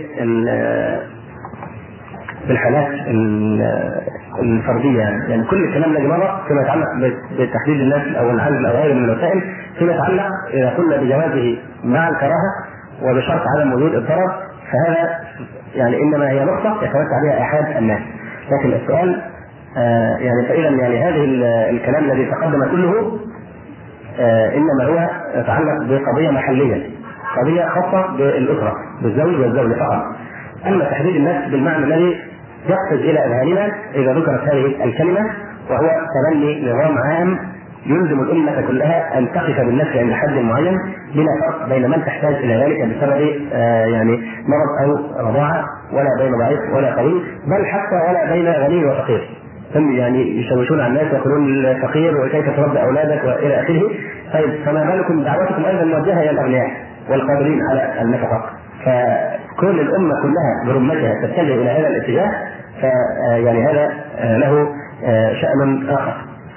S1: بالحالات الفرديه، يعني كل الكلام الذي مر فيما يتعلق بتحديد الناس او العزل او غيره من الوسائل، فيما يتعلق اذا قلنا بجوازه مع الكراهه وبشرط عدم وجود الضرر فهذا يعني انما هي نقطه يتوسع عليها احاد الناس. لكن السؤال آه يعني فاذا يعني هذه الكلام الذي تقدم كله آه انما هو يتعلق بقضيه محليه، قضيه خاصه بالاسره بالزوج والزوجه فقط. اما تحديد الناس بالمعنى الذي يقصد الى اذهاننا اذا ذكرت هذه الكلمه وهو تبني نظام عام يلزم الامه كلها ان تقف بالنفس عند حد معين بلا فرق بين من تحتاج الى ذلك بسبب آه يعني مرض او رضاعه، ولا بين ضعيف ولا قوي، بل حتى ولا بين غني وفقير. ثم يعني يشوشون على الناس يقولون الفقير وكيف تربي اولادك والى اخره. طيب فما بالكم دعوتكم ايضا موجهه الى الاغنياء والقادرين على النفقه، فكل الامه كلها برمتها تتجه الى هذا الاتجاه، فيعني هذا له شأن اخر.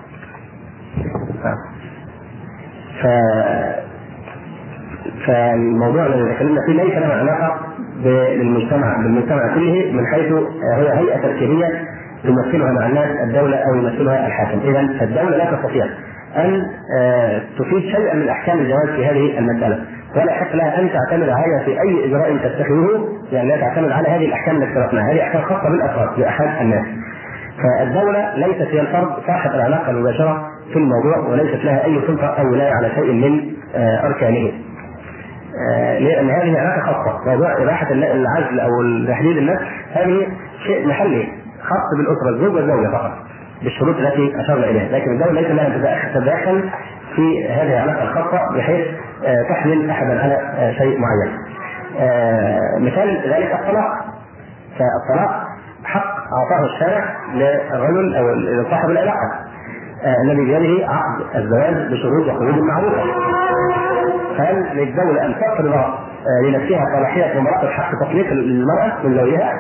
S1: ف فالموضوع الذي تكلمنا فيه ليس له علاقه بالمجتمع بالمجتمع كله من حيث هي هيئه تركيبيه يمثلها مع الناس الدوله او يمثلها الحاكم. اذا فالدوله لا تستطيع ان تفيد شيئا من احكام الجواز في هذه المساله، ولا حق لها ان تعتمد عليها في اي اجراء تتخذه، يعني لا تعتمد على هذه الاحكام التي افترضناها، هذه احكام خاصه بالافراد باحد الناس. فالدوله ليست هي الفرد صاحب العلاقه المباشره في الموضوع، وليست لها اي سلطه او ولايه على شيء من اركانه، لان هذه علاقه خاصه. موضوع اباحه العزل او تحديد النفس هذه شيء محلي خاص بالاسره الزوج والزوجه فقط بالشروط التي اشرنا اليها، لكن الدوله ليس لها ان تتدخل في هذه العلاقه الخاصه بحيث تحمل احدا على شيء معين. مثال ذلك الطلاق. فالطلاق حق اعطاه الشارع للرجل او صاحب العلاقه الذي بيده عقد الزواج بشروط وقيود معروفه. فهل للدوله ان تفرض لنفسها صلاحيه ومراقب حق تطليق المراه من زوجها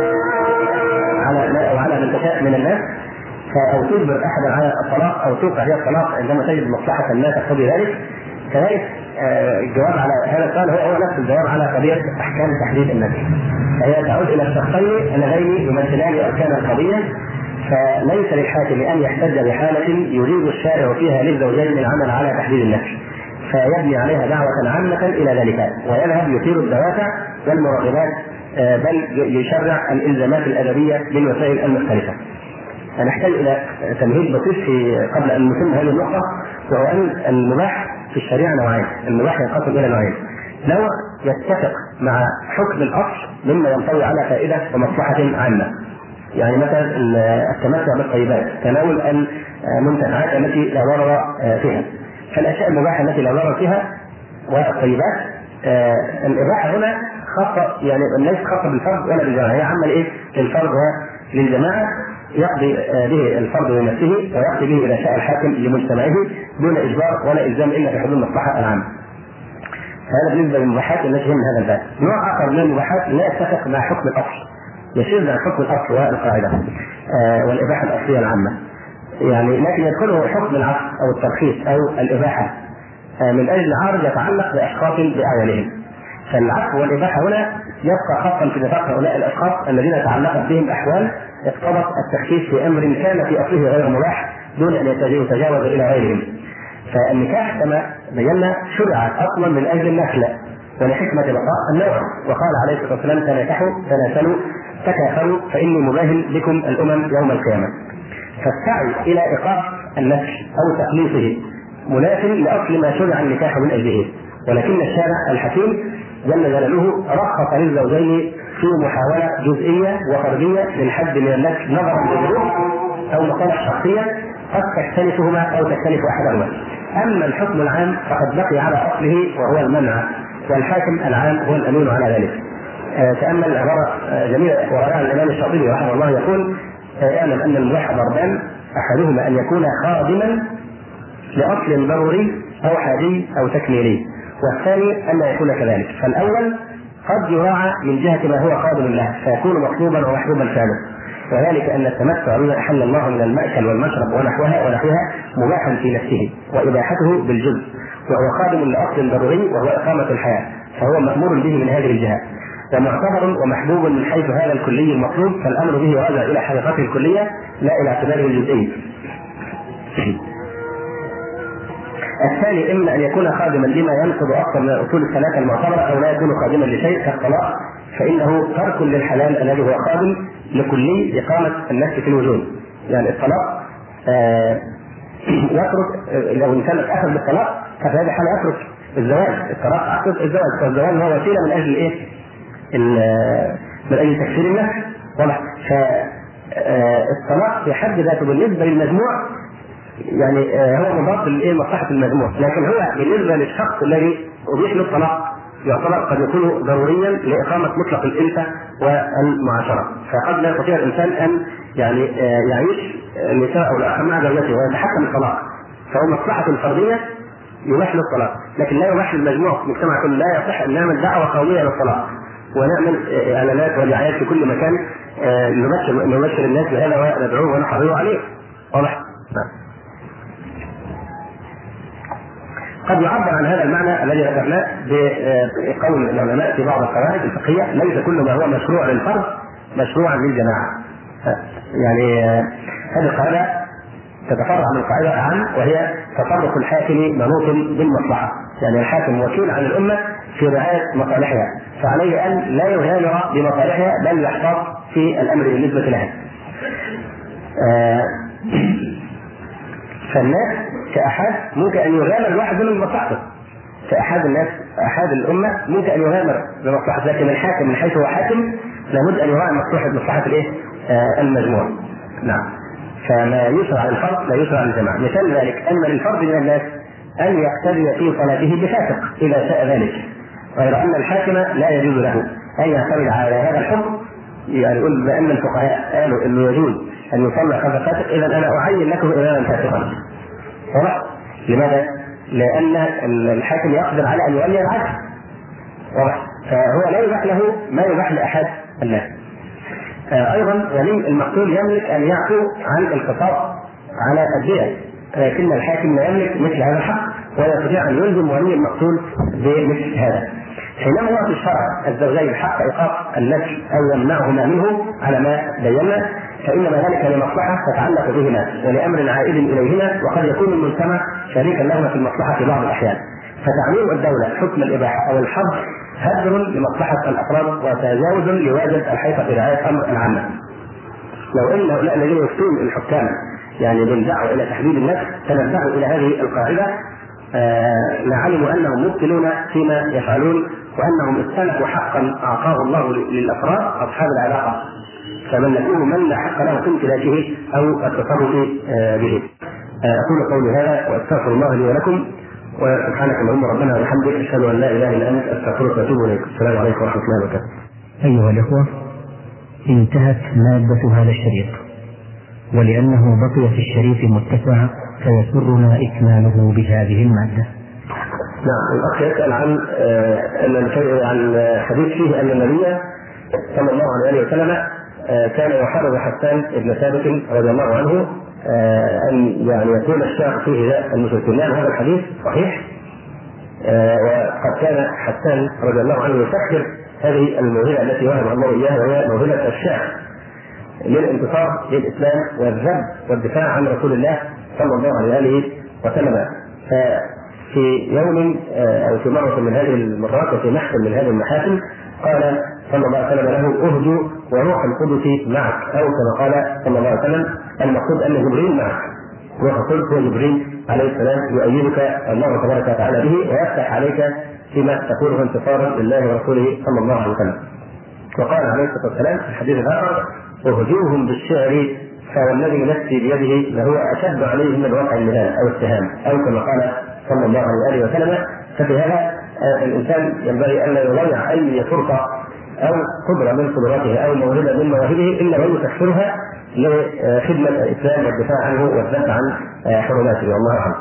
S1: على او على من تشاء من الناس، او تجبر احدا على الطلاق او توقع هي الطلاق عندما تجد مصلحه ما تقتضي ذلك؟ كذلك الجواب على هذا السؤال هو هو نفس الجواب على قضيه احكام تحديد النفس، فهي تعود الى الشخصين اللذين يمثلان اركان القضيه. فليس للحاكم ان يحتج بحاله يريد الشارع فيها للزوجين العمل على تحديد النفس فيبني عليها دعوه عامه الى ذلك، ويذهب يثير الدوافع والمراقبات بل يشرع الالزامات الادبيه بالوسائل المختلفه. نحتاج الى تمهيد بسيط في قبل ان نتم هذه النقطه، وهو ان المباح في الشريعه نوعين. المباح ينقسم الى نوعين: نوع يتفق مع حكم الاصل مما ينطوي على فائده ومصلحه عامه، يعني مثلا التمتع بالطيبات، تناول المنتفعات التي لا ضرر فيها، فالاشياء المباحه التي لا ضرر فيها والطيبات الاباحه هنا خاصه، يعني ليست خاصه بالفرد ولا بالجماعه، هي عامه لايه؟ للفرد وللجماعه، يقضي به الفرد لنفسه ويقضي به اذا شاء الحاكم لمجتمعه دون اجبار ولا الزام الا في حدود المصلحه العامه. هذا بالنسبه للمباحات التي هي من هذا الباب. نوع اخر من المباحات لا يتفق مع حكم الاصل، يشير عن حكم الاصل والقاعده آه والاباحه الاصليه العامه، يعني لكن يدخله حكم العقل او الترخيص او الاباحه من أجل عرض يتعلق بأشخاص بأعيانهم. فالعفو والإباحة هنا يبقى خاصا في نطاق هؤلاء الأشخاص الذين تعلقت بهم أحوال اقتضت التخفيف في أمر كان في أصله غير مباح دون أن يتجاوز إلى غيرهم. فالنكاح كما بينا شرع أصلا من أجل النسل ولحكمة بقاء النوع، وقال عليه الصلاة والسلام: تناكحوا تناسلوا تكافلوا فإني مباهن بكم الأمم يوم القيامة. فالسعي إلى إيقاف النسل أو تخليصه مناف لأصل ما شرع النكاح من أجله، ولكن الشارع الحكيم جل جلاله رخص للزوجين في محاولة جزئية وفردية للحد من النسل نظرا لظروف أو مصالح شخصية قد تختلفهما أو تختلف أحدهما. أما الحكم العام فقد بقي على أصله وهو المنع، والحاكم العام هو الأمين على ذلك. تأمل عبارة جميلة وراءها الإمام الشاطبي رحمه الله يقول: اعلم أن المباح ضربان، أحدهما أن يكون خادما لأصل ضروري أو حاجي أو تكميلي، والثاني أن لا يكون كذلك. فالأول قد يراعى من جهة ما هو خادم له فيكون مطلوبا ومحبوبا فعله، وذلك أن التمتع بما أحل الله من المأكل والمشرب ونحوها ونحوها مباح في نفسه وإباحته بالجزء، وهو خادم لأصل ضروري وهو إقامة الحياة، فهو مأمور به من هذه الجهة، ومعتبر ومحبوب من حيث هذا الكلي المطلوب، فالأمر به راجع إلى حقيقته الكلية لا إلى اعتباره الجزئي. الثاني إما أن يكون خادما لما ينقض أكثر من الأصول الثلاثة المعتبرة، أو لا يكون خادما لشيء كالطلاق، فإنه ترك للحلال الذي هو خادم لكلي إقامة النفس في الوجود. يعني الطلاق آه يترك، لو إنسان أخذ بالطلاق ففي هذه الحالة يترك الزواج. الطلاق عقد الزواج، فالزواج هو وسيلة من أجل إيه؟ من أجل تكسير النفس. واضح؟ فالطلاق في حد ذاته بالنسبة للمجموع يعني هو مضاد لمصلحة المجموع، لكن هو بالنسبة للشخص الذي أبيح له الطلاق يعتبر قد يكون ضروريا لإقامة مطلق الألفة والمعاشرة، فقد لا يستطيع الإنسان أن يعني يعيش النساء أو الآخر مع زوجته ويتحكم الطلاق، فهو مصلحة فردية يباح له الطلاق، لكن لا يباح للمجموع في المجتمع كله. لا يصح أن نعمل دعوة قومية للطلاق ونعمل إعلانات ودعايات في كل مكان نبشر نبشر الناس بهذا وندعوه ونحرضه عليه. واضح؟ قد يعبر عن هذا المعنى الذي ذكرناه بقول العلماء في بعض القواعد الفقهية: ليس كل ما هو مشروع للفرد مشروعا للجماعة. يعني هذه القاعدة تتفرع من قاعدة أهم، وهي تصرف الحاكم منوط بالمصلحة. يعني الحاكم وكيل عن الأمة في رعاية مصالحها، فعليه أن لا يغامر بمصالحها بل يحتاط في الأمر بالنسبة لها. آه فالناس كأحد ممكن أن يغامر الواحد من مصلحته، كأحد الناس أحد الأمة ممكن أن يغامر بمصلحته، لكن الحاكم من حيث هو حاكم لابد أن يراعي مصلحة مصلحة الإيه؟ آه المجموع. نعم. فما يشرع للفرد لا يشرع للجماعة. مثال ذلك أن للفرد من الناس أن يقتدي في صلاته بفاسق إذا شاء ذلك، غير أن الحاكم لا يجوز له أن يعتمد على هذا الحكم. يعني يقول بأن الفقهاء قالوا إنه يجوز أن يصلى خلف فاسق، إذا أنا أعين لكم إماما فاسقا. واضح؟ لماذا؟ لأن الحاكم يقدر على أن يولي العدل. واضح؟ فهو لا يباح له ما يباح لأحد الناس. آه أيضا ولي المقتول يملك أن يعفو عن القصاص على الدية، لكن الحاكم لا يملك مثل هذا الحق ولا يستطيع أن يلزم ولي المقتول بمثل هذا. حينما هو في الشرع الزوجين حق إيقاف النسل أو يمنعهما منه على ما بينا، فإنما ذلك لمصلحة تتعلق بهما ولأمر عائد إليهما، وقد يكون المجتمع شريكا لهما في المصلحة في بعض الأحيان. فتعميم الدولة حكم الإباحة أو الحظر هدر لمصلحة الأفراد وتجاوز لواجب الحيطة في رعاية أمر العامة. لو أن هؤلاء الذين يفتون الحكام يعني بالدعوة إلى تحديد النفس تنبهوا إلى هذه القاعدة آه لعلموا أنهم مبطلون فيما يفعلون، وأنهم استلقوا حقا أعطاه الله للأفراد أصحاب العلاقة، فملكوه من لا حق له في امتلاكه أو التصرف آه به. آه أقول قولي هذا وأستغفر الله لي ولكم، وسبحانك اللهم ربنا وبحمدك أشهد أن لا إله إلا أنت أستغفرك وأتوب إليك. السلام عليكم ورحمة الله وبركاته.
S2: أيها الأخوة، انتهت مادة هذا الشريط، ولأنه بقي في الشريط متسع فيسرنا إكماله بهذه المادة.
S1: نعم. الأخ يسأل عن عن حديث فيه أن النبي صلى الله عليه وسلم كان يحرض حسان بن ثابت رضي الله عنه أن يعني يكون الشاق فيه المشركين. هذا الحديث صحيح وقد كان حسان رضي الله عنه يسخر هذه الموهبة التي وهب الله إياها، وهي موهبة الشعر للانتصار للإسلام والذب والدفاع عن رسول الله صلى الله عليه وسلم. ففي يوم أو في مرة من هذه المرات وفي محفل من هذه المحافل قال صلى الله عليه وسلم له: اهدوا وروح القدس معك، أو كما قال صلى الله عليه وسلم: المقصود أن جبريل معك. روح القدس هو جبريل عليه السلام يؤيدك الله تبارك وتعالى به ويفتح عليك فيما تكونه انتصارا لله ورسوله صلى الله عليه وسلم. وقال عليه الصلاة والسلام في الحديث الآخر: اهجوهم بالشعر فوالذي نفسي بيده لهو أشد عليهم من وقع المهال أو السهام، أو كما قال صلى الله عليه وسلم. ففي هذا الإنسان ينبغي أن لا يضيع أي فرصة أو قدرة من قدراته أو موهبة من مواهبه إلا ويسخرها لخدمة الإسلام والدفاع عنه والذب عن حرماته. والله أعلم.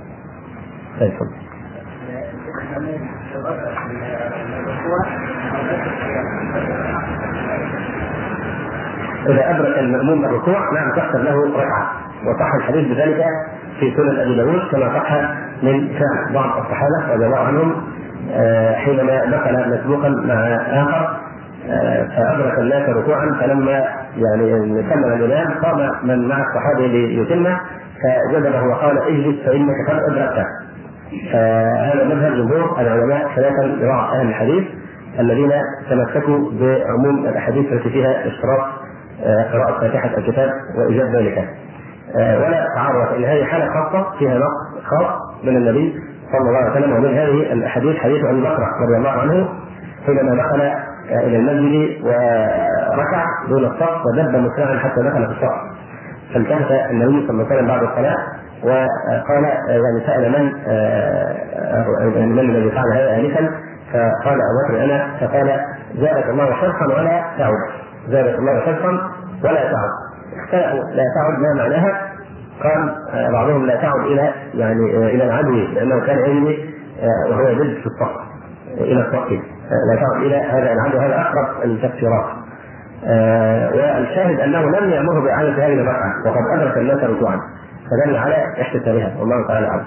S1: إذا أدرك المأموم الركوع نعم تحسب له ركعة، وصح الحديث بذلك في سنن أبي داود كما صح من فعل بعض الصحابة رضي الله عنهم حينما دخل مسبوقا مع آخر فأدرك الناس ركوعا، فلما يعني كمل الإمام قام من مع الصحابة ليتمه فجذبه وقال: اجلس فإنك قد أدركت. فهذا مذهب جمهور العلماء خلافا لبعض أهل الحديث الذين تمسكوا بعموم الأحاديث التي فيها اشتراط قراءة فاتحة الكتاب وإيجاب ذلك، ولا تعرض إلى هذه حالة خاصة فيها نص خاص من النبي صلى الله عليه وسلم. ومن هذه الأحاديث حديث أبي بكر رضي الله عنه حينما دخل إلى المسجد وركع دون الصف ودب مسرعا حتى دخل في الصف، فالتفت النبي صلى الله عليه وسلم بعد الصلاة وقال يعني سأل من من الذي فعل هذا آنفا؟ فقال أبو بكر أنا. فقال: زادك الله حرصا ولا تعد، زادك الله حرصا ولا تعد. اختلفوا لا تعد ما معناها؟ قال بعضهم لا تعد إلى يعني إلى العدو لأنه كان يجري وهو يجد في الصف إلى الصف، لا تعد إلى هذا العدو. هذا أقرب التفسيرات. والشاهد أنه لم يأمره بإعادة هذه الركعة وقد أدرك الناس ركوعا، فدل على احتسابها. والله تعالى أعلم.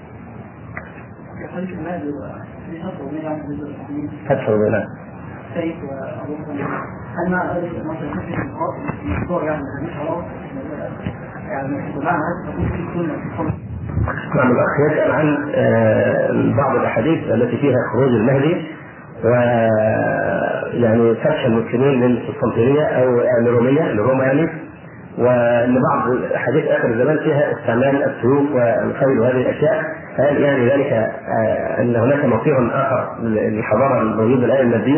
S1: فتح البلاد
S3: سيد وأبو بكر هل مع ذلك مثلا في الصور يعني خلاص يعني بمعنى هذا
S1: نعم. الأخ يسأل عن بعض الأحاديث التي فيها خروج المهدي ويعني فتح المسلمين من القسطنطينية أو الرومية اللي هم يعني، وأن بعض الأحاديث آخر الزمان فيها استعمال السيوف والخيل وهذه الأشياء. فهل يعني ذلك أن هناك مصير آخر للحضارة الموجودة الآن المادية؟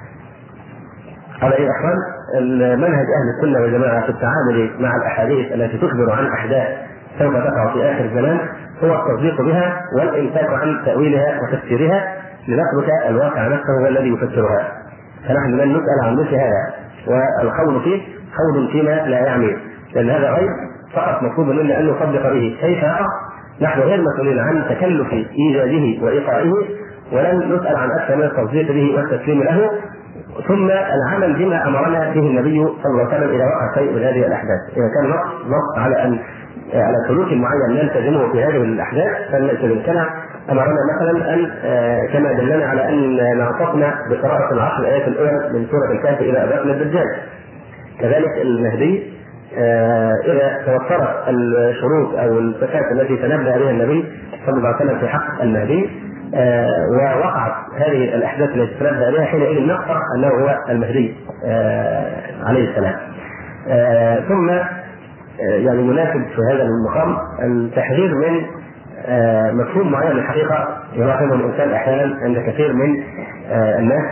S1: على أي أحوال المنهج أهل السنة والجماعة في التعامل مع الأحاديث التي تخبر عن أحداث سوف تقع في آخر الزمان هو التصديق بها والإمساك عن تأويلها وتفسيرها لنترك الواقع نفسه هو الذي يفسرها. فنحن لن نسأل عن مثل هذا، والقول فيه قول فيما لا يعني، لأن هذا غير فقط مطلوب منا أن نصدق به. كيف نحن غير مسؤولين عن تكلف إيجاده وإيقائه، ولن نسأل عن أكثر من التصديق به والتسليم له، ثم العمل بما أمرنا به النبي صلى الله عليه وسلم إذا وقع شيء من هذه الأحداث. إذا كان نص نص على أن على سلوك معين نلتزمه في هذه الأحداث فلنلتزم. كان أمرنا مثلا أن كما دلنا على أن نعتقنا بقراءة العشر الآيات الأولى من سورة الكهف إلى أباء الدجال. كذلك المهدي إذا توفرت الشروط أو الصفات التي تنبأ بها النبي صلى الله عليه وسلم في حق المهدي ووقعت هذه الأحداث التي تنبأ بها، حينئذ نقرأ أنه هو المهدي عليه السلام. ثم يعني مناسب في هذا المقام التحذير من مفهوم معين الحقيقة يراقبه الإنسان أحيانا عند كثير من الناس،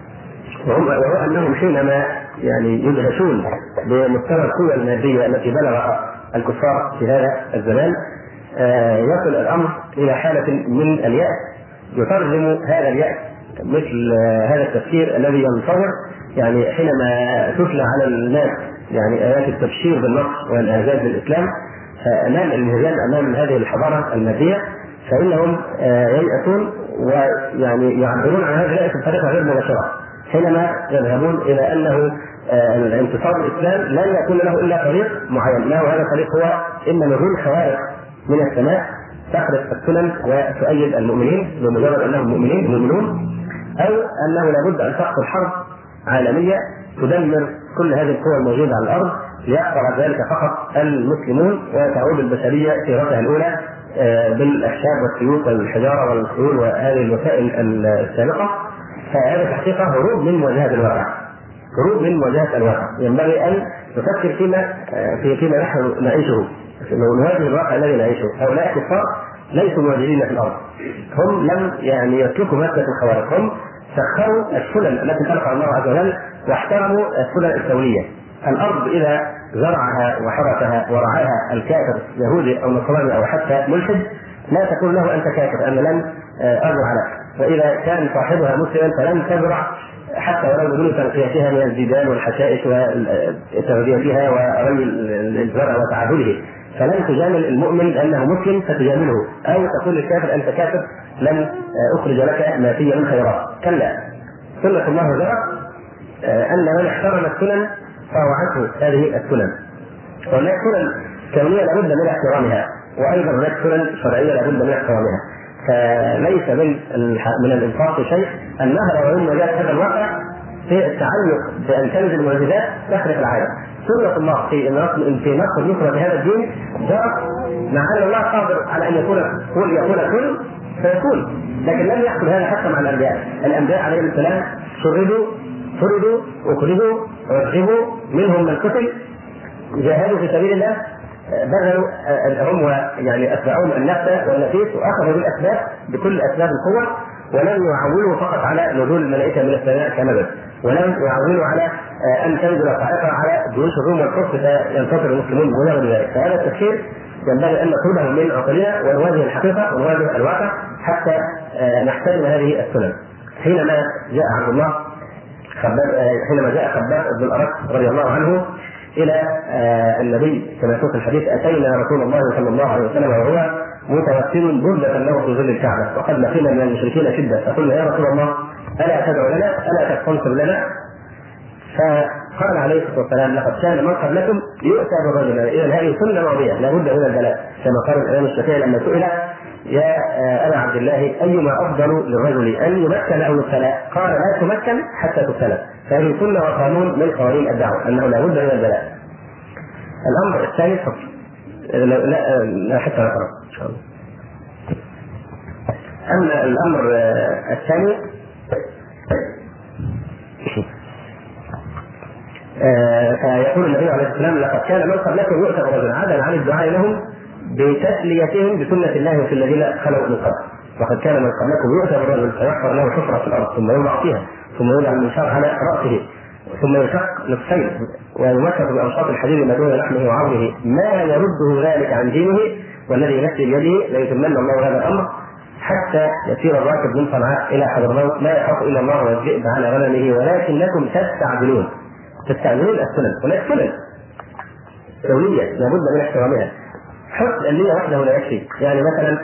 S1: وهو أنهم حينما يعني يدهشون بمستوى القوة المادية التي بلغ الكفار في هذا الزمان يصل الأمر إلى حالة من اليأس يترجم هذا اليأس مثل هذا التفكير الذي ينصور يعني حينما تتلى على الناس يعني آيات التبشير بالنصر والإعزاز للإسلام أمام الانهزام أمام هذه الحضارة المادية، فإنهم ييأسون ويعني يعبرون عن هذا اليأس بطريقة غير مباشرة حينما يذهبون إلى أنه الانتصار الإسلام لن يكون له إلا طريق معين. ما هو هذا الطريق؟ هو إما نزول خوارق من السماء تخرق السنن وتؤيد المؤمنين بمجرد انهم مؤمنين مؤمنون، او انه لابد ان تحصل حرب عالميه تدمر كل هذه القوى الموجوده على الارض ليحفظ ذلك فقط المسلمون وتعود البشريه سيرتها الاولى بالاخشاب والسيوف والحجاره والخيول وهذه الوسائل السابقه. فهذا في الحقيقه هروب من مواجهه الواقع، هروب من مواجهه الواقع. ينبغي ان نفكر فيما في فيما نحن نعيشه، نواجه الواقع الذي نعيشه. هؤلاء الكفار ليسوا موجودين في الارض، هم لم يعني يتركوا مادة الخوارق، هم سخروا السنن التي خلقها الله عز وجل واحترموا السنن الكونيه. الارض اذا زرعها وحرثها ورعاها الكافر يهودي او نصراني او حتى ملحد لا تقول له انت كافر، انا لن ازرع لك، واذا كان صاحبها مسلما فلن تزرع حتى ولو بدون تنقيتها من الجدال والحشائش وتغذيتها وري الزرع وتعبده. فلن تجامل المؤمن لانه مسلم فتجامله، او تقول للكافر انت كافر لن اخرج لك ما فيه من خيرات. كلا، سنه الله جرت ان من احترم السنن فوعته هذه السنن. وهناك سنن كونيه لابد من احترامها، وايضا هناك سنن شرعيه لابد من احترامها. فليس من من الانصاف شيء ان نهر وان مجال هذا الواقع في التعلق بان تنزل المعجزات تخرق العاده. سنة الله في في نصر نصرة هذا الدين جرت مع ان الله قادر على ان يكون كل يكون كل فيكون، لكن لم يحصل هذا حتى مع الانبياء. الانبياء عليهم السلام شردوا فردوا اخرجوا ورغبوا، منهم من قتل، جاهدوا في سبيل الله، بذلوا هم يعني اتبعون النفس والنفيس واخذوا بالاسباب بكل اسباب القوه، ولم يعولوا فقط على نزول الملائكه من السماء كمدد، ولم يعولوا على ان تنزل صاعقه على جيوش الروم والفرس فينتصر المسلمون بمجرد ذلك. فهذا التفكير ينبغي ان نطلبه من عقولنا ونواجه الحقيقه ونواجه الواقع حتى نحترم هذه السنن. حينما جاء عبد الله حينما جاء خباب بن الأرت رضي الله عنه الى النبي كما يقول في الحديث: اتينا رسول الله صلى الله عليه وسلم وهو متوكل بردة له في ظل الكعبه وقد لقينا من المشركين شده، فقلنا يا رسول الله الا تدعو لنا الا تستنصر لنا؟ فقال عليه الصلاه والسلام: لقد كان من قبلكم يؤتى بالرجل. اذا هذه سنه ماضيه لا بد من البلاء، كما قال الامام الشافعي لما سئل: يا ابا عبد الله ايما افضل للرجل ان يمكن او يبتلى؟ قال: لا تمكن حتى تبتلى. فهذه سنه وقانون من قوانين الدعوه انه لا بد من البلاء. الامر الثاني فقط لا, لا, لا حتى نقرا ان شاء الله. اما الامر الثاني فيقول النبي عليه الصلاه والسلام: لقد كان من قبلكم يؤتى برجل عادا عن الدعاء لهم بتسليتهم بسنه الله في الذين خلوا من قبل. وقد كان من قبلكم يؤتى برجل فيحفر له حفره في الارض ثم يوضع فيها ثم يوضع المنشار على راسه ثم يشق نصفين ويمسك بأوساط الحديد ما دون لحمه وعظمه ما يرده ذلك عن دينه، والذي نفسي بيده ليتمنى الله هذا الامر حتى يسير الراكب من صنعاء الى حضرموت لا يخاف الا الله والذئب على غنمه ولكنكم تستعجلون. تستعجلون السنن. هناك سنن كونيه لابد من احترامها. حسن النية وحده لا يكفي. يعني مثلا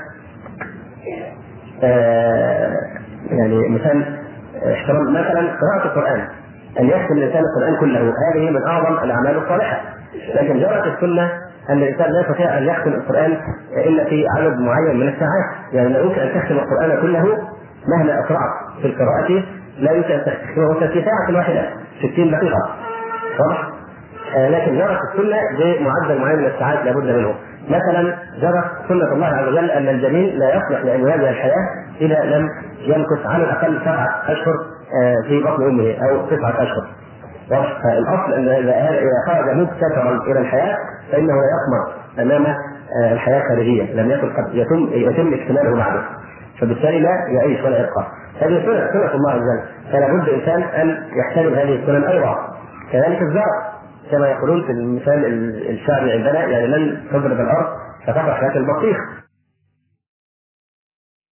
S1: آه يعني مثلا احترام مثلا قراءة القرآن، أن يختم الإنسان القرآن كله، هذه من أعظم الأعمال الصالحة. لكن جرت السنة أن الإنسان لا يستطيع أن يختم القرآن إلا في عدد معين من الساعات. يعني لا يمكن أن تختم القرآن كله مهما أسرعت في القراءة، لا يمكن أن تختمه في ساعة واحدة ستين دقيقة، صح؟ آه لكن جرت السنة بمعدل معين من الساعات لابد منه. مثلا جرت سنة الله عز وجل أن الجنين لا يصلح لأن يواجه الحياة إذا لم يمكث على الأقل سبعة أشهر في بطن أمه أو تسعة أشهر. فالأصل أن إذا خرج مبتكرا إلى الحياة فإنه لا يطمع أمام الحياة الخارجية، لم يكن قد يتم يتم اكتماله بعده، فبالتالي لا يعيش ولا يبقى. هذه سنة سنة الله عز وجل، فلا بد الإنسان أن يحترم هذه السنن أيضا. كذلك الزرع كما يقولون في المثال الشعبي عندنا: يعني لن تضرب الأرض فتفرح لك البطيخ.